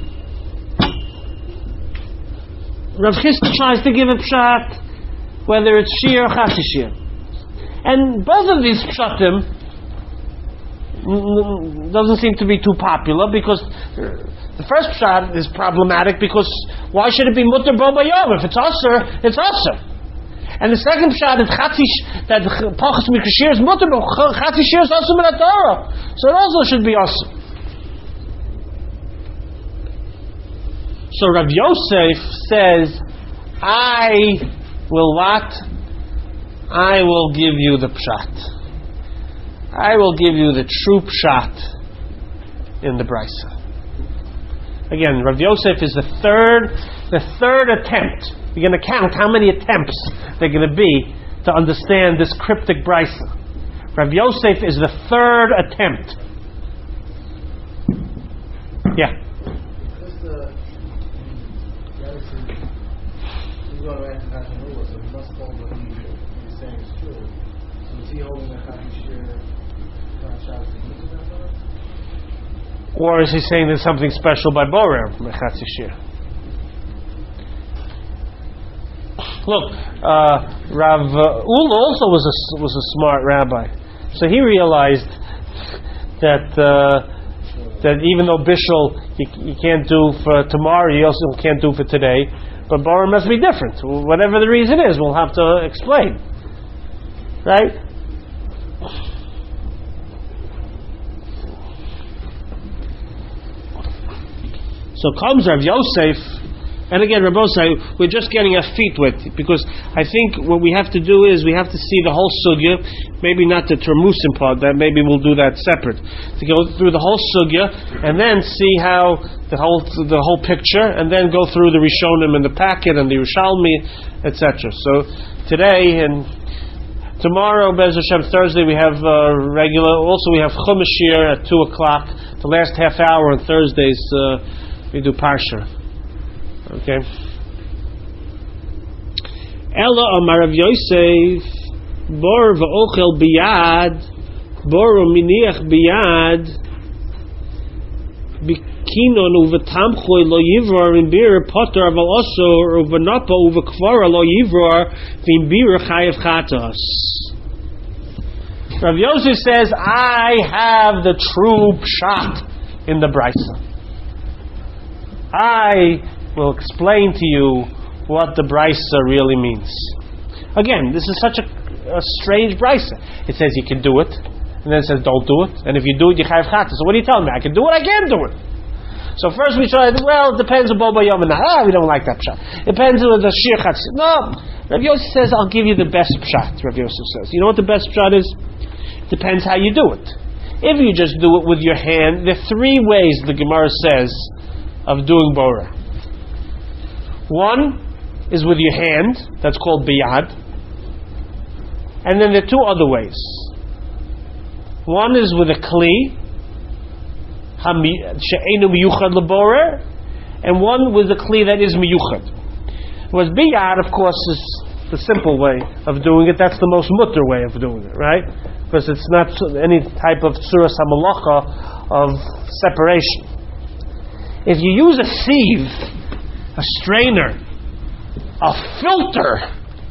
Rav Chisda tries to give a pshat, whether it's shir or chasi shir. And both of these pshatim doesn't seem to be too popular because the first pshat is problematic because why should it be mutter bo bayom? If it's asur, it's asur. And the second pshat is that pachas mikashir is mutter bo chatzi shir is asur min Torah, so it also should be asur. So Rav Yosef says, I will what? I will give you the pshat. I will give you the true pshat in the brisa. Again, Rav Yosef is the third attempt. We're going to count how many attempts there are going to be to understand this cryptic brisa. Rav Yosef is the third attempt. Yeah. Or is he saying there's something special by borer mechatzi shir? Look, Rav Ula also was a smart rabbi, so he realized that even though bishul you can't do for tomorrow, you also can't do for today, but borer must be different. Whatever the reason is, we'll have to explain, right? So comes Rav Yosef, and again, Rabbi say we're just getting our feet wet because I think what we have to do is we have to see the whole sugya, maybe not the Termusim part, that maybe we'll do that separate, to go through the whole sugya and then see how the whole picture, and then go through the Rishonim and the packet and the Yerushalmi, etc. So today and tomorrow, Bez Hashem, Thursday, we have regular. Also, we have Chumash here at 2:00. The last half hour on Thursdays. We do Parsha. Okay. Ella Amar Rav Yosef Bor v'ochel biyad Bor u'miniach biyad Bikinon u'v'tamchoy lo yivrar in bir potter aval osor u'v'napa u'v'kvara lo yivrar v'in bir chayev chatas. Rav Yosef says, I have the true pshat in the brisa. I will explain to you what the brisa really means. Again, this is such a strange brisa. It says you can do it, and then it says don't do it, and if you do it, you chayav chatas. So what are you telling me? I can do it, I can do it. So first we try, well, it depends on boba yom and we don't like that pshat. It depends on the shir chatzis. No, Rav Yosef says, I'll give you the best pshat. Rav Yosef says, you know what the best pshat is? Depends how you do it. If you just do it with your hand, there are three ways the Gemara says of doing Borah. One is with your hand, that's called biyad. And then there are two other ways. One is with a kli, she'enu miyuchad leborer, and one with a kli that is miyuchad. Whereas biyad, of course, is the simple way of doing it. That's the most mutter way of doing it, right? Because it's not any type of tzuras hamalacha of separation. If you use a sieve, a strainer, a filter,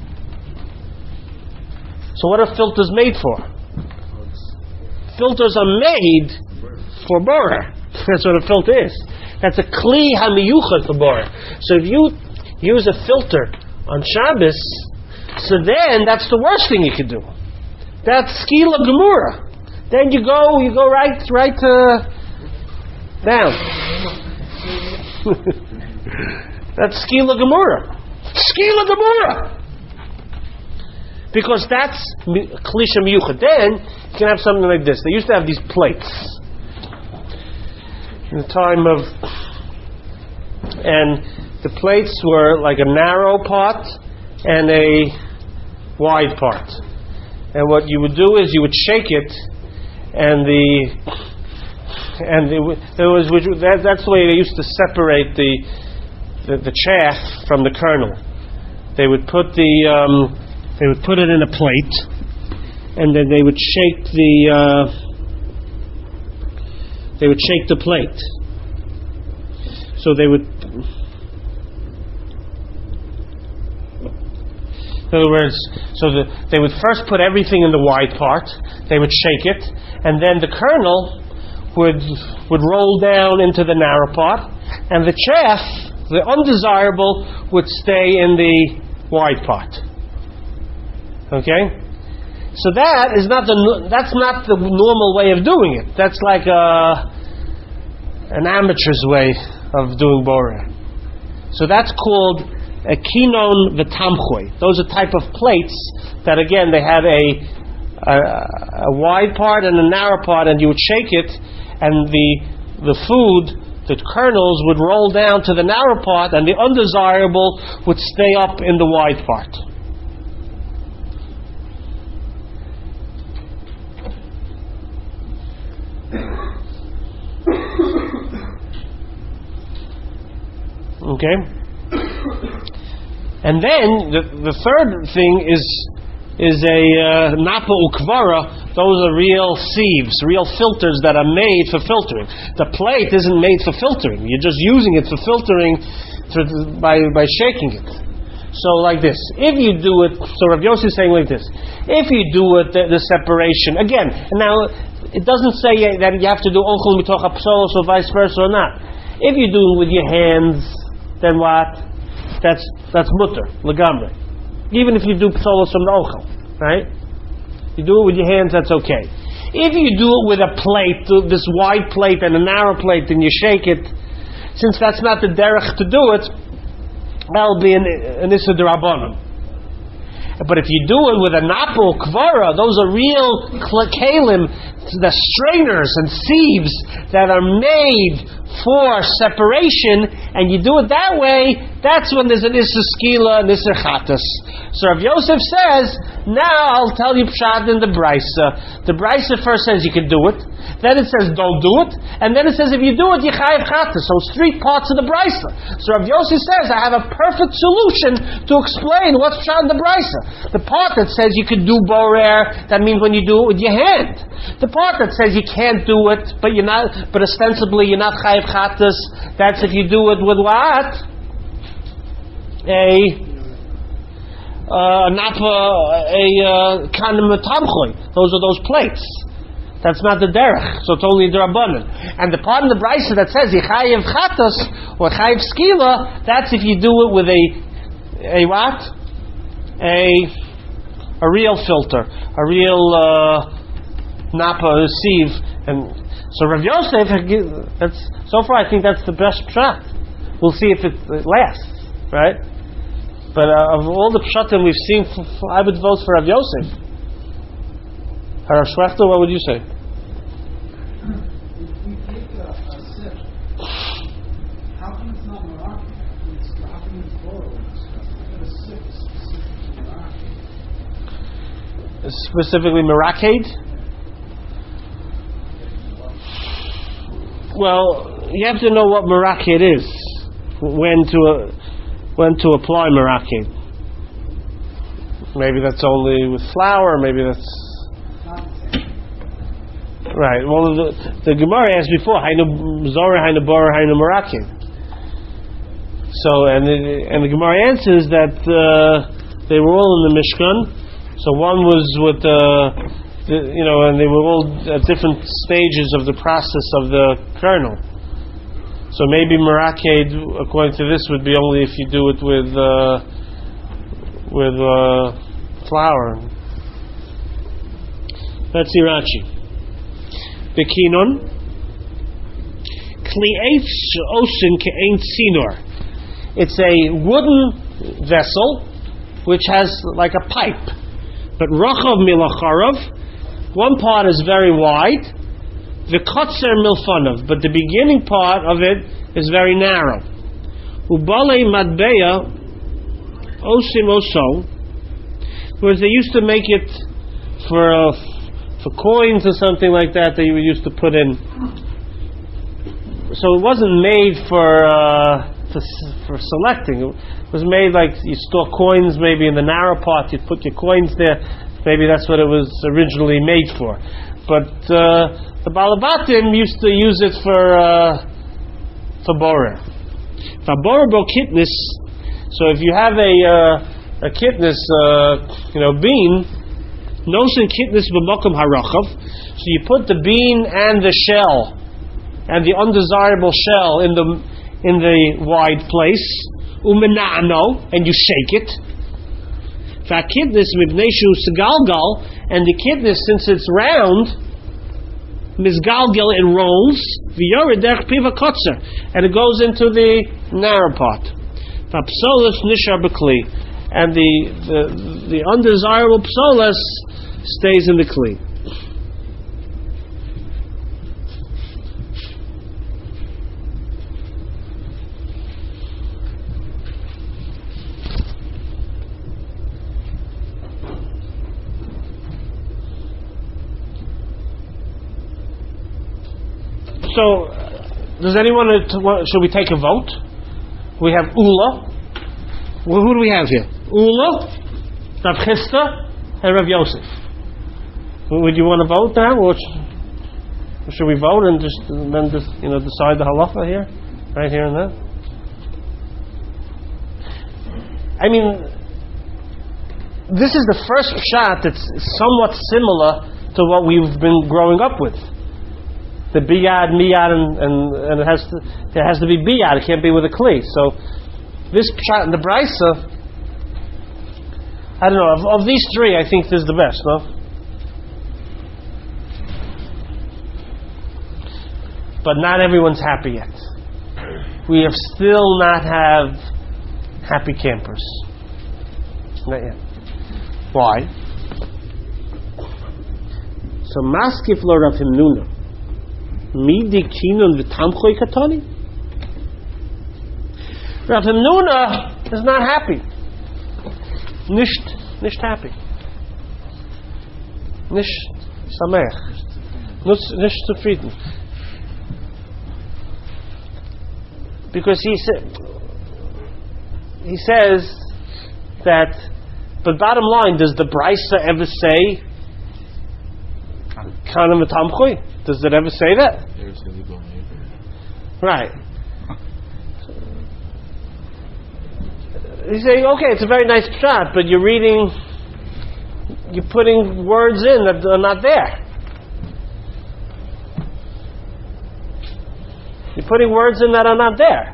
so what are filters made for? Filters are made for borah. That's what a filter is. That's a kli hamiyuchad for borah. So if you use a filter on Shabbos, so then that's the worst thing you could do. That's skila gemura. Then you go right down. That's skila gemura. Skila gemura. Because that's klisha miyuchad. Then you can have something like this. They used to have these plates in the time of, and the plates were like a narrow part and a wide part. And what you would do is you would shake it, and that's the way they used to separate the chaff from the kernel. They would put it in a plate, and then they would shake the plate. So they would, in other words, they would first put everything in the wide part, they would shake it, and then the kernel would roll down into the narrow part, and the chaff, the undesirable, would stay in the wide part. Okay? So that's not the normal way of doing it. That's like an amateur's way of doing borah. So that's called a kinon v'tamchoy. Those are type of plates that, again, they had a wide part and a narrow part, and you would shake it, and the food, the kernels, would roll down to the narrow part, and the undesirable would stay up in the wide part. Okay? And then the third thing is a napa ukvara. Those are real sieves, real filters that are made for filtering. The plate isn't made for filtering. You're just using it for filtering by shaking it. So like this. If you do it, so Rav Yossi is saying like this. If you do it, the separation, again, now it doesn't say that you have to do ochel mitoch hapsolos or vice versa or not. If you do it with your hands, then what? That's mutter, legamre. Even if you do psolos from the ochel, right? You do it with your hands, that's okay. If you do it with a plate, this wide plate and a narrow plate, and you shake it, since that's not the derech to do it, that'll be an issa d'rabbanan. But if you do it with a napol kvara, those are real kalim, the strainers and sieves that are made for separation, and you do it that way, that's when there's an issa skila and issa chatas. So Rav Yosef says, now I'll tell you pshat in the Brisa. The Brisa first says you can do it, then it says don't do it, and then it says if you do it, you chayav chatas. So it's three parts of the Brisa. So Rav Yosef says, I have a perfect solution to explain what's pshat in the Brisa. The part that says you can do borer, that means when you do it with your hand. The part that says you can't do it, but ostensibly you're not chayav chatas, that's if you do it with what? A kanim tamchoy. Those are those plates. That's not the derech, so it's only the rabbanan. And the part in the brisa that says yichayev chatas or chayev skila, that's if you do it with a what? A real filter, a real napa sieve. And so Rav Yosef, so far I think that's the best pshat. We'll see if it lasts, right? But of all the pshatim we've seen, I would vote for Rav Yosef. Rav Shwechtel, what would you say? specifically Meraked? Well, you have to know what Meraked is, when to apply Meraked. Maybe that's only with flour, maybe that's... Right, well, the Gemara asked before, Hainu Zorah, Hainu Borah, Hainu Meraked. So, and the Gemara answers that they were all in the Mishkan. So one was with and they were all at different stages of the process of the kernel. So maybe Meraked, according to this, would be only if you do it with flour. Let's see Rashi. Bekinon Kli Eitz Osin Ke'ein Tzinor. It's a wooden vessel which has like a pipe, but Rachav Milacharav. One part is very wide, the Kotzer Milfanov, but the beginning part of it is very narrow. Ubale Madbeya Osim Oso, whereas they used to make it for coins or something like that you used to put in. So it wasn't made for selecting. It was made like you store coins maybe in the narrow part, you'd put your coins there. Maybe that's what it was originally made for. But the Balabatim used to use it for borer. For borer bo kitnis. So if you have a kitnis, bean, nosin kitnis b'mokum harachav. So you put the bean and the shell and the undesirable shell in the wide place, umena'ano, and you shake it. V'akidnis mibneshu segalgal, and the kidnis, since it's round, mizgalgal, it rolls, v'yored derech piva kotzer, and it goes into the narrow part. V'apsolas nishar b'kli, and the undesirable psolas stays in the kli. So, does anyone? Should we take a vote? We have Ula. Well, who do we have here? Ula, Rav Chisda, and Rav Yosef. Would you want to vote now, or should we vote and then decide the halacha here, right here and there? I mean, this is the first pshat that's somewhat similar to what we've been growing up with. The biyad, miyad, and it has to be biyad. It can't be with a kli. So this pshat in the brisa, I don't know. Of these three, I think this is the best. No, but not everyone's happy yet. We have still not have happy campers. Not yet. Why? So maskif lo Rav Himnuna. Midi kinun v'tamchoi katani. Rav Himnuna is not happy. Nicht happy. Nicht samech. Nicht zufrieden. Because he says that, but bottom line, does the brisa ever say kanun v'tamchoi? Does it ever say that? Right. You say, okay, it's a very nice pshat, but you're putting words in that are not there. You're putting words in that are not there.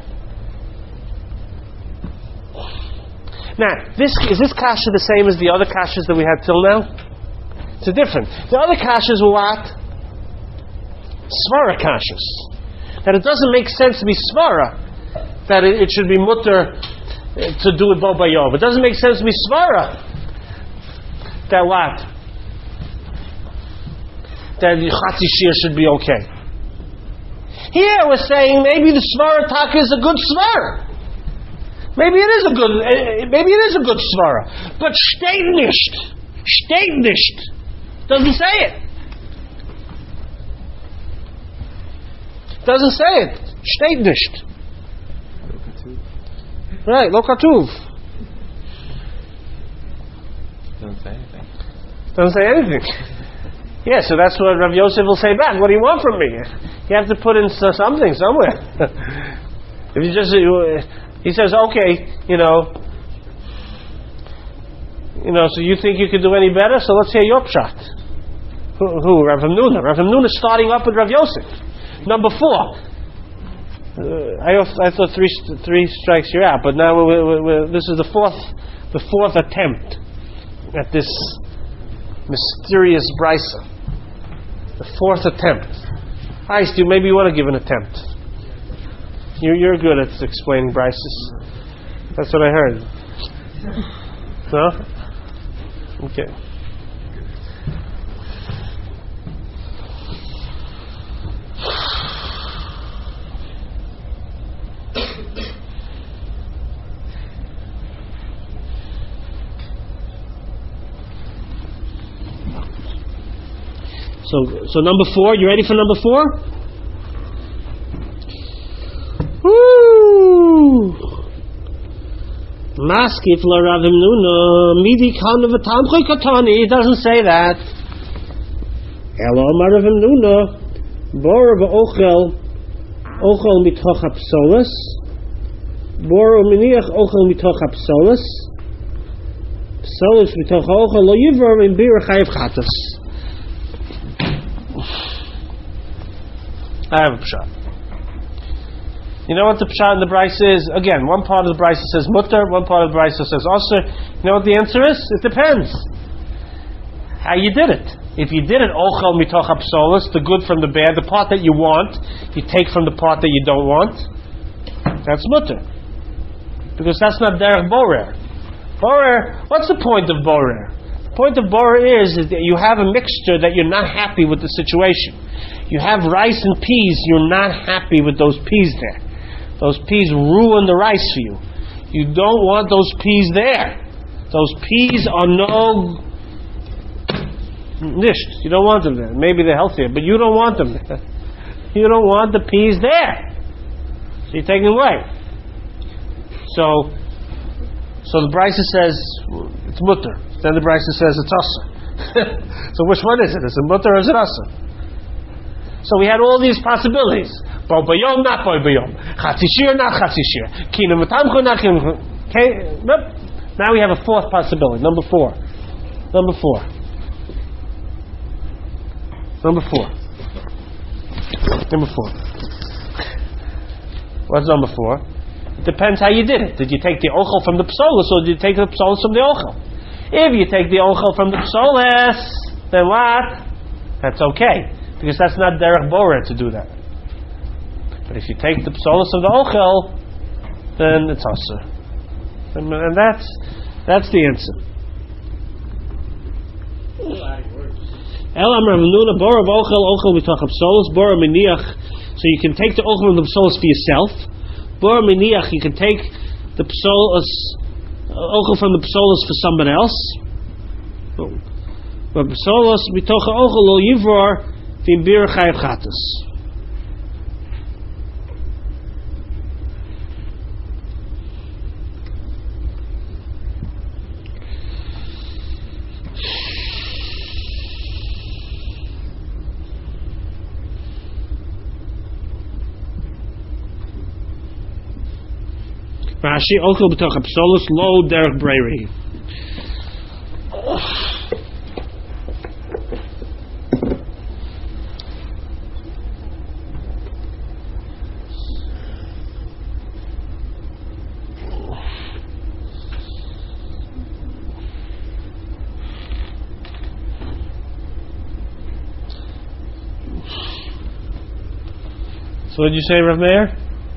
Now, is this kasha the same as the other kashas that we had till now? It's different. The other kashas were what? Svara kashas. That it doesn't make sense to be svara, that it should be mutter to do it bo bayov. It doesn't make sense to be svara that what? That the chatzi shir should be okay. Here we're saying maybe the svara taka is a good svara. Maybe it is a good svara. But steht nicht Steht nicht. Doesn't say it. Doesn't say it. Steht nicht. Right, lo katuv. Doesn't say anything. Doesn't say anything. Yeah, so that's what Rav Yosef will say back. What do you want from me? You have to put in something somewhere. If you just, he says, okay, so you think you could do any better? So let's hear your pshat. Who? Rav Hamnuna. Rav Hamnuna is starting up with Rav Yosef. Number 4. I thought three strikes you're out, but now this is the fourth attempt at this mysterious brisa. The 4th attempt. Hi, Stu, maybe you want to give an attempt. You're good at explaining brises. That's what I heard. No? Okay. So number 4, you ready for number 4? Woo! Maskif la Rav Hamnuna midi kana v'tamchoi katani. It doesn't say that. Elo amar Rav Hamnuna bor v'ochel mitoch hapsolos bor uminiach ochel mitoch hapsolos psolos mitoch ochel lo yivor in bir chayiv chatos. I have a pshat. You know what the pshat in the brisa is? Again, one part of the brisa says mutter, one part of the brisa says osir. You know what the answer is? It depends how you did it. If you did it ochel mitoch hapsolos, the good from the bad, the part that you want, you take from the part that you don't want. That's mutter, because that's not derech borer. Borer. What's the point of borer? The point of borer is that you have a mixture that you're not happy with the situation. You have rice and peas, you're not happy with those peas there. Those peas ruin the rice for you. You don't want those peas there. Those peas are no nisht. You don't want them there. Maybe they're healthier, but you don't want them there. You don't want the peas there. So you take them away. So the brisa says it's mutter. Then the brisa says it's asa. So which one is it? Is it mutter or is it asa? So we had all these possibilities. Bo bayom, not bo bayom. Chatzishir, not chatzishir. Kinam v'tamchu, not kinam. Okay, now we have a 4th possibility. Number 4. Number 4. What's number 4? It depends how you did it. Did you take the ochel from the psolos, or did you take the psolos from the ochel? If you take the ochel from the psolos, then what? That's okay. Because that's not derech borer to do that. But if you take the psolos of the ochel, then it's asur. And that's the answer. Elam Rav Hamnuna bor of ochel mitoch psolos bor miniach. So you can take the ochel and the psolos for yourself. Bor miniach, you can take the psolos ochel from the psolos for someone else. But psolos mitoch ochel lo yivor in bir chayiv chatos. Rashi ochel b'toch hapsolos lo derech breiri. So what did you say, Rav Meir?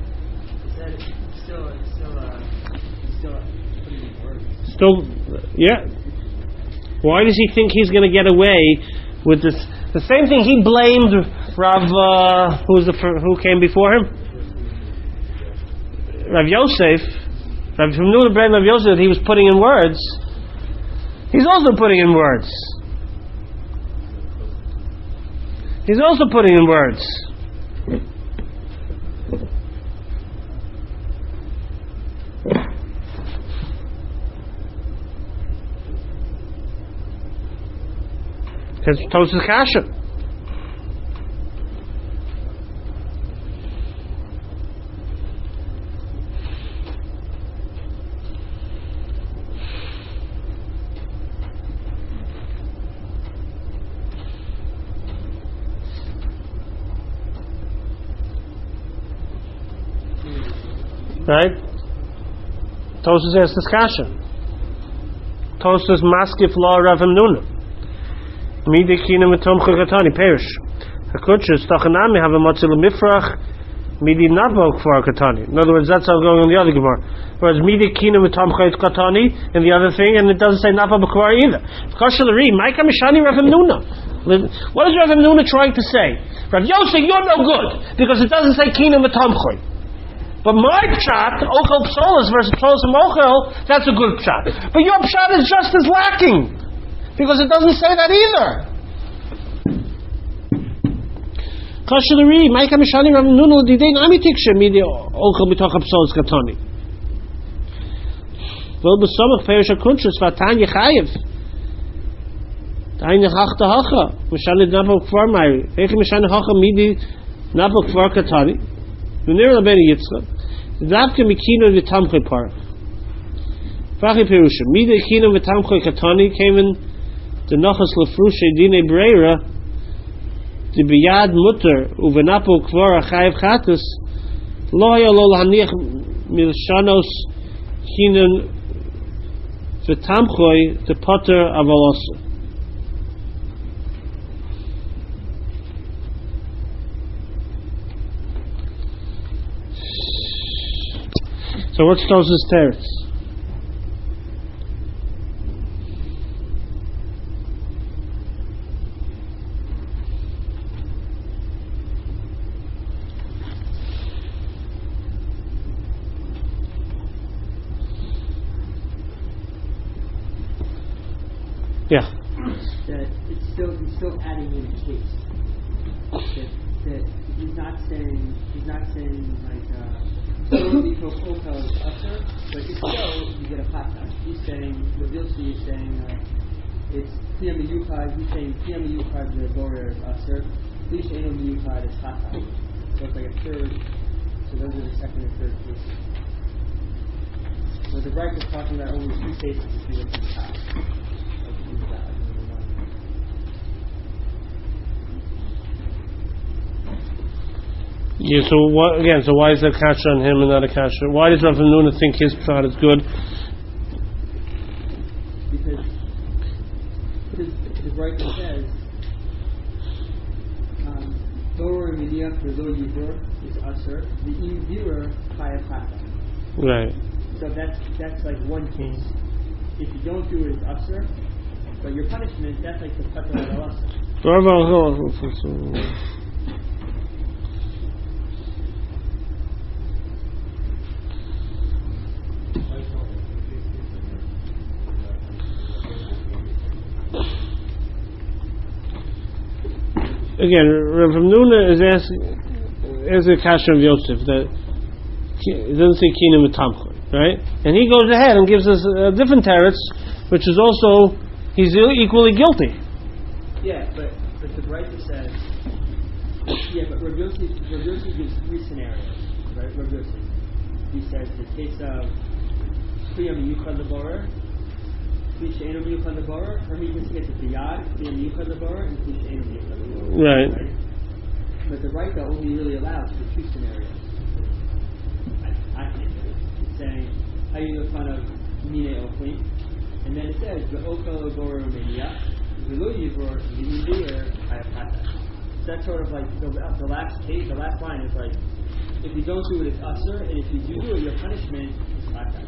Still, yeah. Why does he think he's going to get away with this? The same thing he blamed Rav. Who came before him? Rav Yosef. Rav Hamnuna blamed Rav Yosef that he was putting in words. He's also putting in words. He's also putting in words. It's Tosas Kasha. Right? Tosas asks this kasha. Tosas maskif law Rav Hamnuna. Midi kina mitom chukatani perish. Hakuchus tachanami have a matzil mifrach. Midi nabo kfar katani. In other words, that's how going on the other gemara. Whereas midi kina mitom chukatani and the other thing, and it doesn't say nabo b'kvar either. Kashalari Ma'ika mishani Rav Hamnuna. What is Rav Hamnuna trying to say? Rav Yosef, you're no good because it doesn't say kina mitom chuk. But my pshat, ochel psolas versus psolas and ochel, that's a good pshat. But your pshat is just as lacking, because it doesn't say that either. Kashalari, Ma'ika mishani Rav Hamnuna l'didein amitikshe midi ochel b'toch psolas katani. Well, b'samach perish hakuntrus v'atan yechayev. Ta'in yechachta hacha. Mishani nabo kvar ma'iri. Eich mishani hacha midi nabo kvar katani. V'nir l'beni Yitzchak. Davke mikino v'tamchoi parach. Fachi perusha. Mida kino v'tamchoi katani came in the nachas lefrushe dine breira the biyad mutter uvenapo kvar achayev chatus lo haya lo l'haniach milshanos kinon v'tamchoi the potter avalosa. So what's Tosas teretz? Yeah. That he's still adding in a case. That he's not saying like totally from Oka is usher, but if so, you get a patak. He's saying, Ravilsi is saying, it's Piyam Yukad, he's saying Piyam Yukad, the Borer is usher, Lish Enum Yukad is patak. So it's like a third, so those are the second and third cases. So the right is talking about only two cases if you look at the top. Yeah, so what, again, so why is there kasha on him and not a kasha? Why does Rav Hamnuna think his pshat is good? Because the writer says, Doror Midiach Velo Yivur is usher, the Yivur Chayav Chata. Right. So that's like one case. If you don't do it, it's usher, but your punishment, that's like the Pata Al-Asr. Again, Rav Hamnuna is asking a kasha of Yosef that it doesn't say kinim v'tamchoi, right? And he goes ahead and gives us a different teretz, which is also he's equally guilty. Yeah, but the writer says, but Rav Yosef gives three scenarios, right? Rav Yosef, he says the case of Priyam Yuchad Laborer, Klish Enum Yuchad Laborer, or he just gets a Biyad, Priyam Yuchad Laborer, and Klish Enum Yuchad Laborer. Right. But the writer only really allows for two scenarios. I think it's saying how you make fun of Mine Okli, and then it says the Okal Laborer Mania, the Lo Yivor, the Yivir, Hayapata. So that's sort of like the last case, the last line is like, if you don't do it, it's usher, and if you do it, your punishment is Hayapata.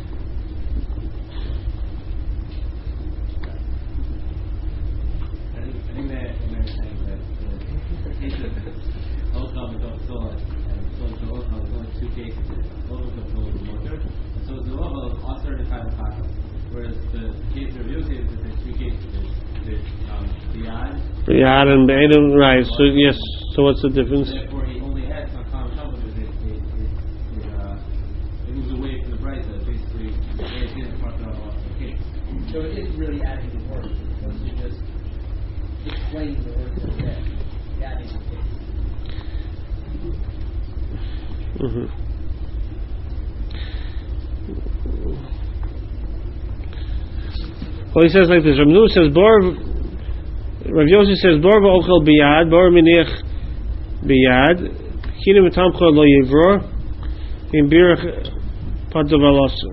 I think they're saying that the case of Ochel and Psola and Ochel is only two cases. Ochel is the motor, so the Ochel is usher and Chayv Chata. Whereas the case of Yosef is it beyond? Biyad and Be'edim, right. So yes, so what's the difference? Therefore, he only had some common trouble because it moves away from the bright side. Basically, it didn't talk about the case. So it isn't really adding the words. It's just explaining the words that are there. Adding the case. Mm-hmm. Well, he says like this. Rav Nuna says, Rav Yossi says, Bor v'ochel biyad, bor minich biyad, kina v'tamcha lo yivror, in birach padav alasu.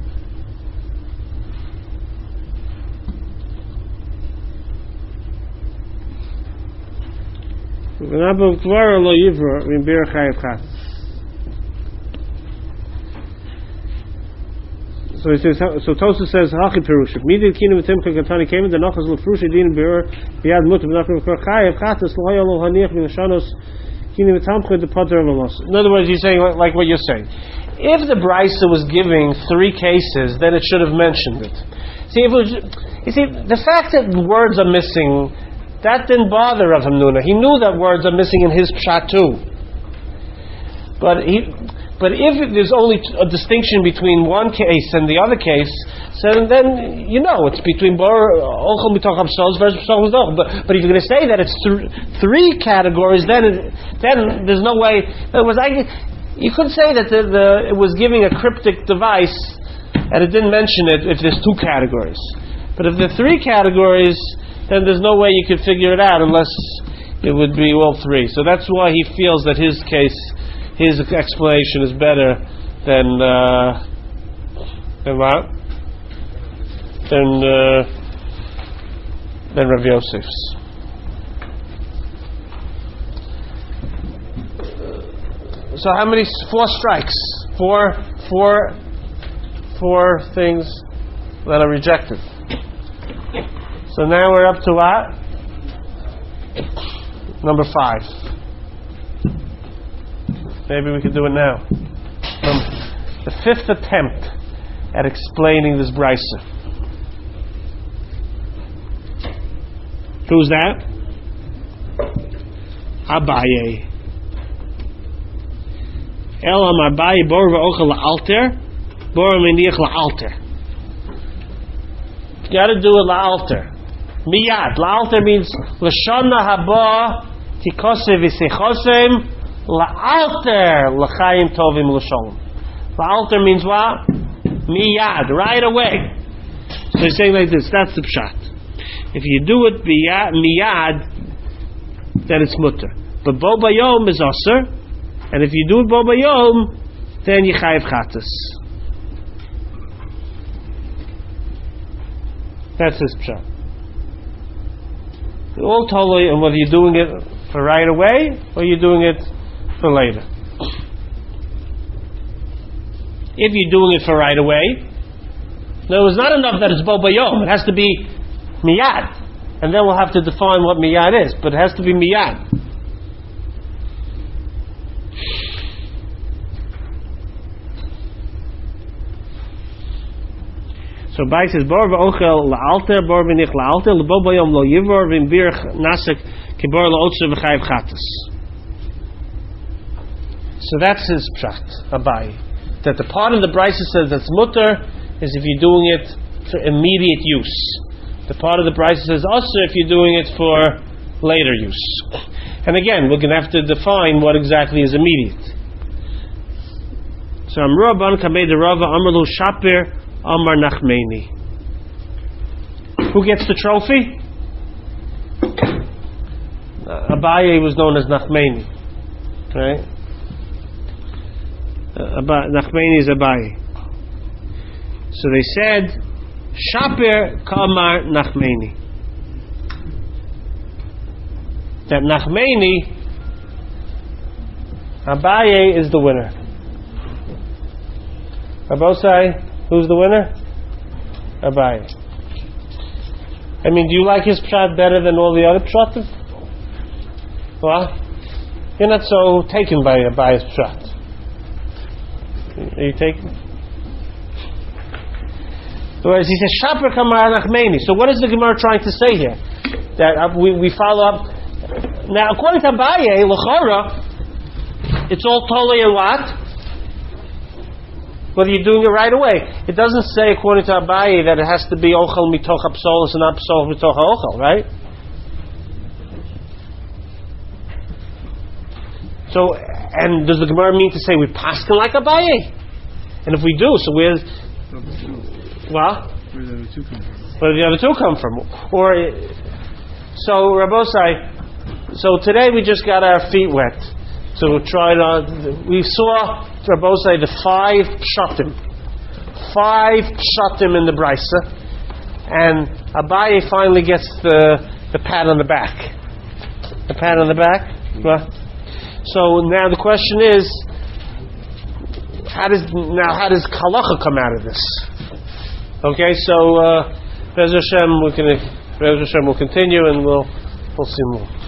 V'nabav kvar lo yivror, in birach chayav chat. So he says. So Tosa says, "Hachi perushik. Midid kinu v'timcha katani came the nachas lefrushi din be'er biyad mutar v'nachim v'korchayev chatas lo'haya lo haniach v'nashanos kinu v'tamcha the pater v'los." In other words, he's saying like what you're saying. If the Brisa was giving 3 cases, then it should have mentioned it. See, the fact that words are missing, that didn't bother Rav Hamnuna. He knew that words are missing in his pshat too. But if there's only a distinction between one case and the other case, so then it's between Ochel Mitoch Hamstos versus Psal Mitoch. But if you're going to say that it's 3 categories, then there's no way. You could say that it was giving a cryptic device and it didn't mention it if there's 2 categories. But if there are 3 categories, then there's no way you could figure it out unless it would be all 3. So that's why he feels that his explanation is better than what? Than Rav Yosef's. So how many? 4 strikes. Four things that are rejected. So now we're up to what? Number 5. Maybe we could do it now. The 5th attempt at explaining this brisa. Who's that? Abaye. Elam Abaye bor v'ochel la'alter, bor meniach la'alter. You got to do it la'alter. Miyad. La'alter means l'shana haba tikose v'sechosem la'alter l'chaim tovim l'sholom. La'alter means what? Miyad, right away. So he's saying like this. That's the pshat. If you do it miyad, then it's mutter. But bo bayom is aser, and if you do it bo bayom, then you chayiv chatas. That's his pshat. All totally on whether you're doing it for right away or you're doing it for later. If you're doing it for right away, no, it's not enough that it's bo bayom. It has to be miyad, and then we'll have to define what miyad is. But it has to be miyad. So Bai says, "Bor v'ochel la'alter, bor v'nich la'alter, l'bo bayom lo yivor v'mbirch nasek kibor la'otzer v'chayiv chatas." So that's his pshat, Abai. That the part of the Brisa says that's mutter is if you're doing it for immediate use. The part of the Brisa says also if you're doing it for later use. And again, we're going to have to define what exactly is immediate. So Amru Abban Kabei de Rava Amrlu Shapir Amar Nachmeni. Who gets the trophy? Abaye was known as Nachmeni. Right? Nachmeni is Abaye. So they said, Shapir Kamar Nachmeni. That Nachmeni, Abaye is the winner. Abosai, who's the winner? Abaye. I mean, do you like his pshat better than all the other pshatim? Well, you're not so taken by Abaye's pshat. Are you taken? Whereas he says, Shaper Kamar Nachmeni. So what is the Gemara trying to say here? That we follow up. Now, according to Abaye, L'chara, it's all totally in what? Whether you're doing it right away. It doesn't say, according to Abaye, that it has to be Ochel Mitoch Apsolos and not Apsolos Mitoch Ochel, right? So, and does the Gemara mean to say we paskin like Abaye? And if we do, so where's... Well? Where do the other two come from? Where do the other two come from? Or... So, Rabbosai, so today we just got our feet wet. So we tried on... We saw, Rabbosai, the 5 pshatim. 5 pshatim in the Brisa. And Abaye finally gets the pat on the back. The pat on the back? Well, so now the question is, how does halacha come out of this? Okay, so Be'ez Hashem, we'll continue and we'll see more.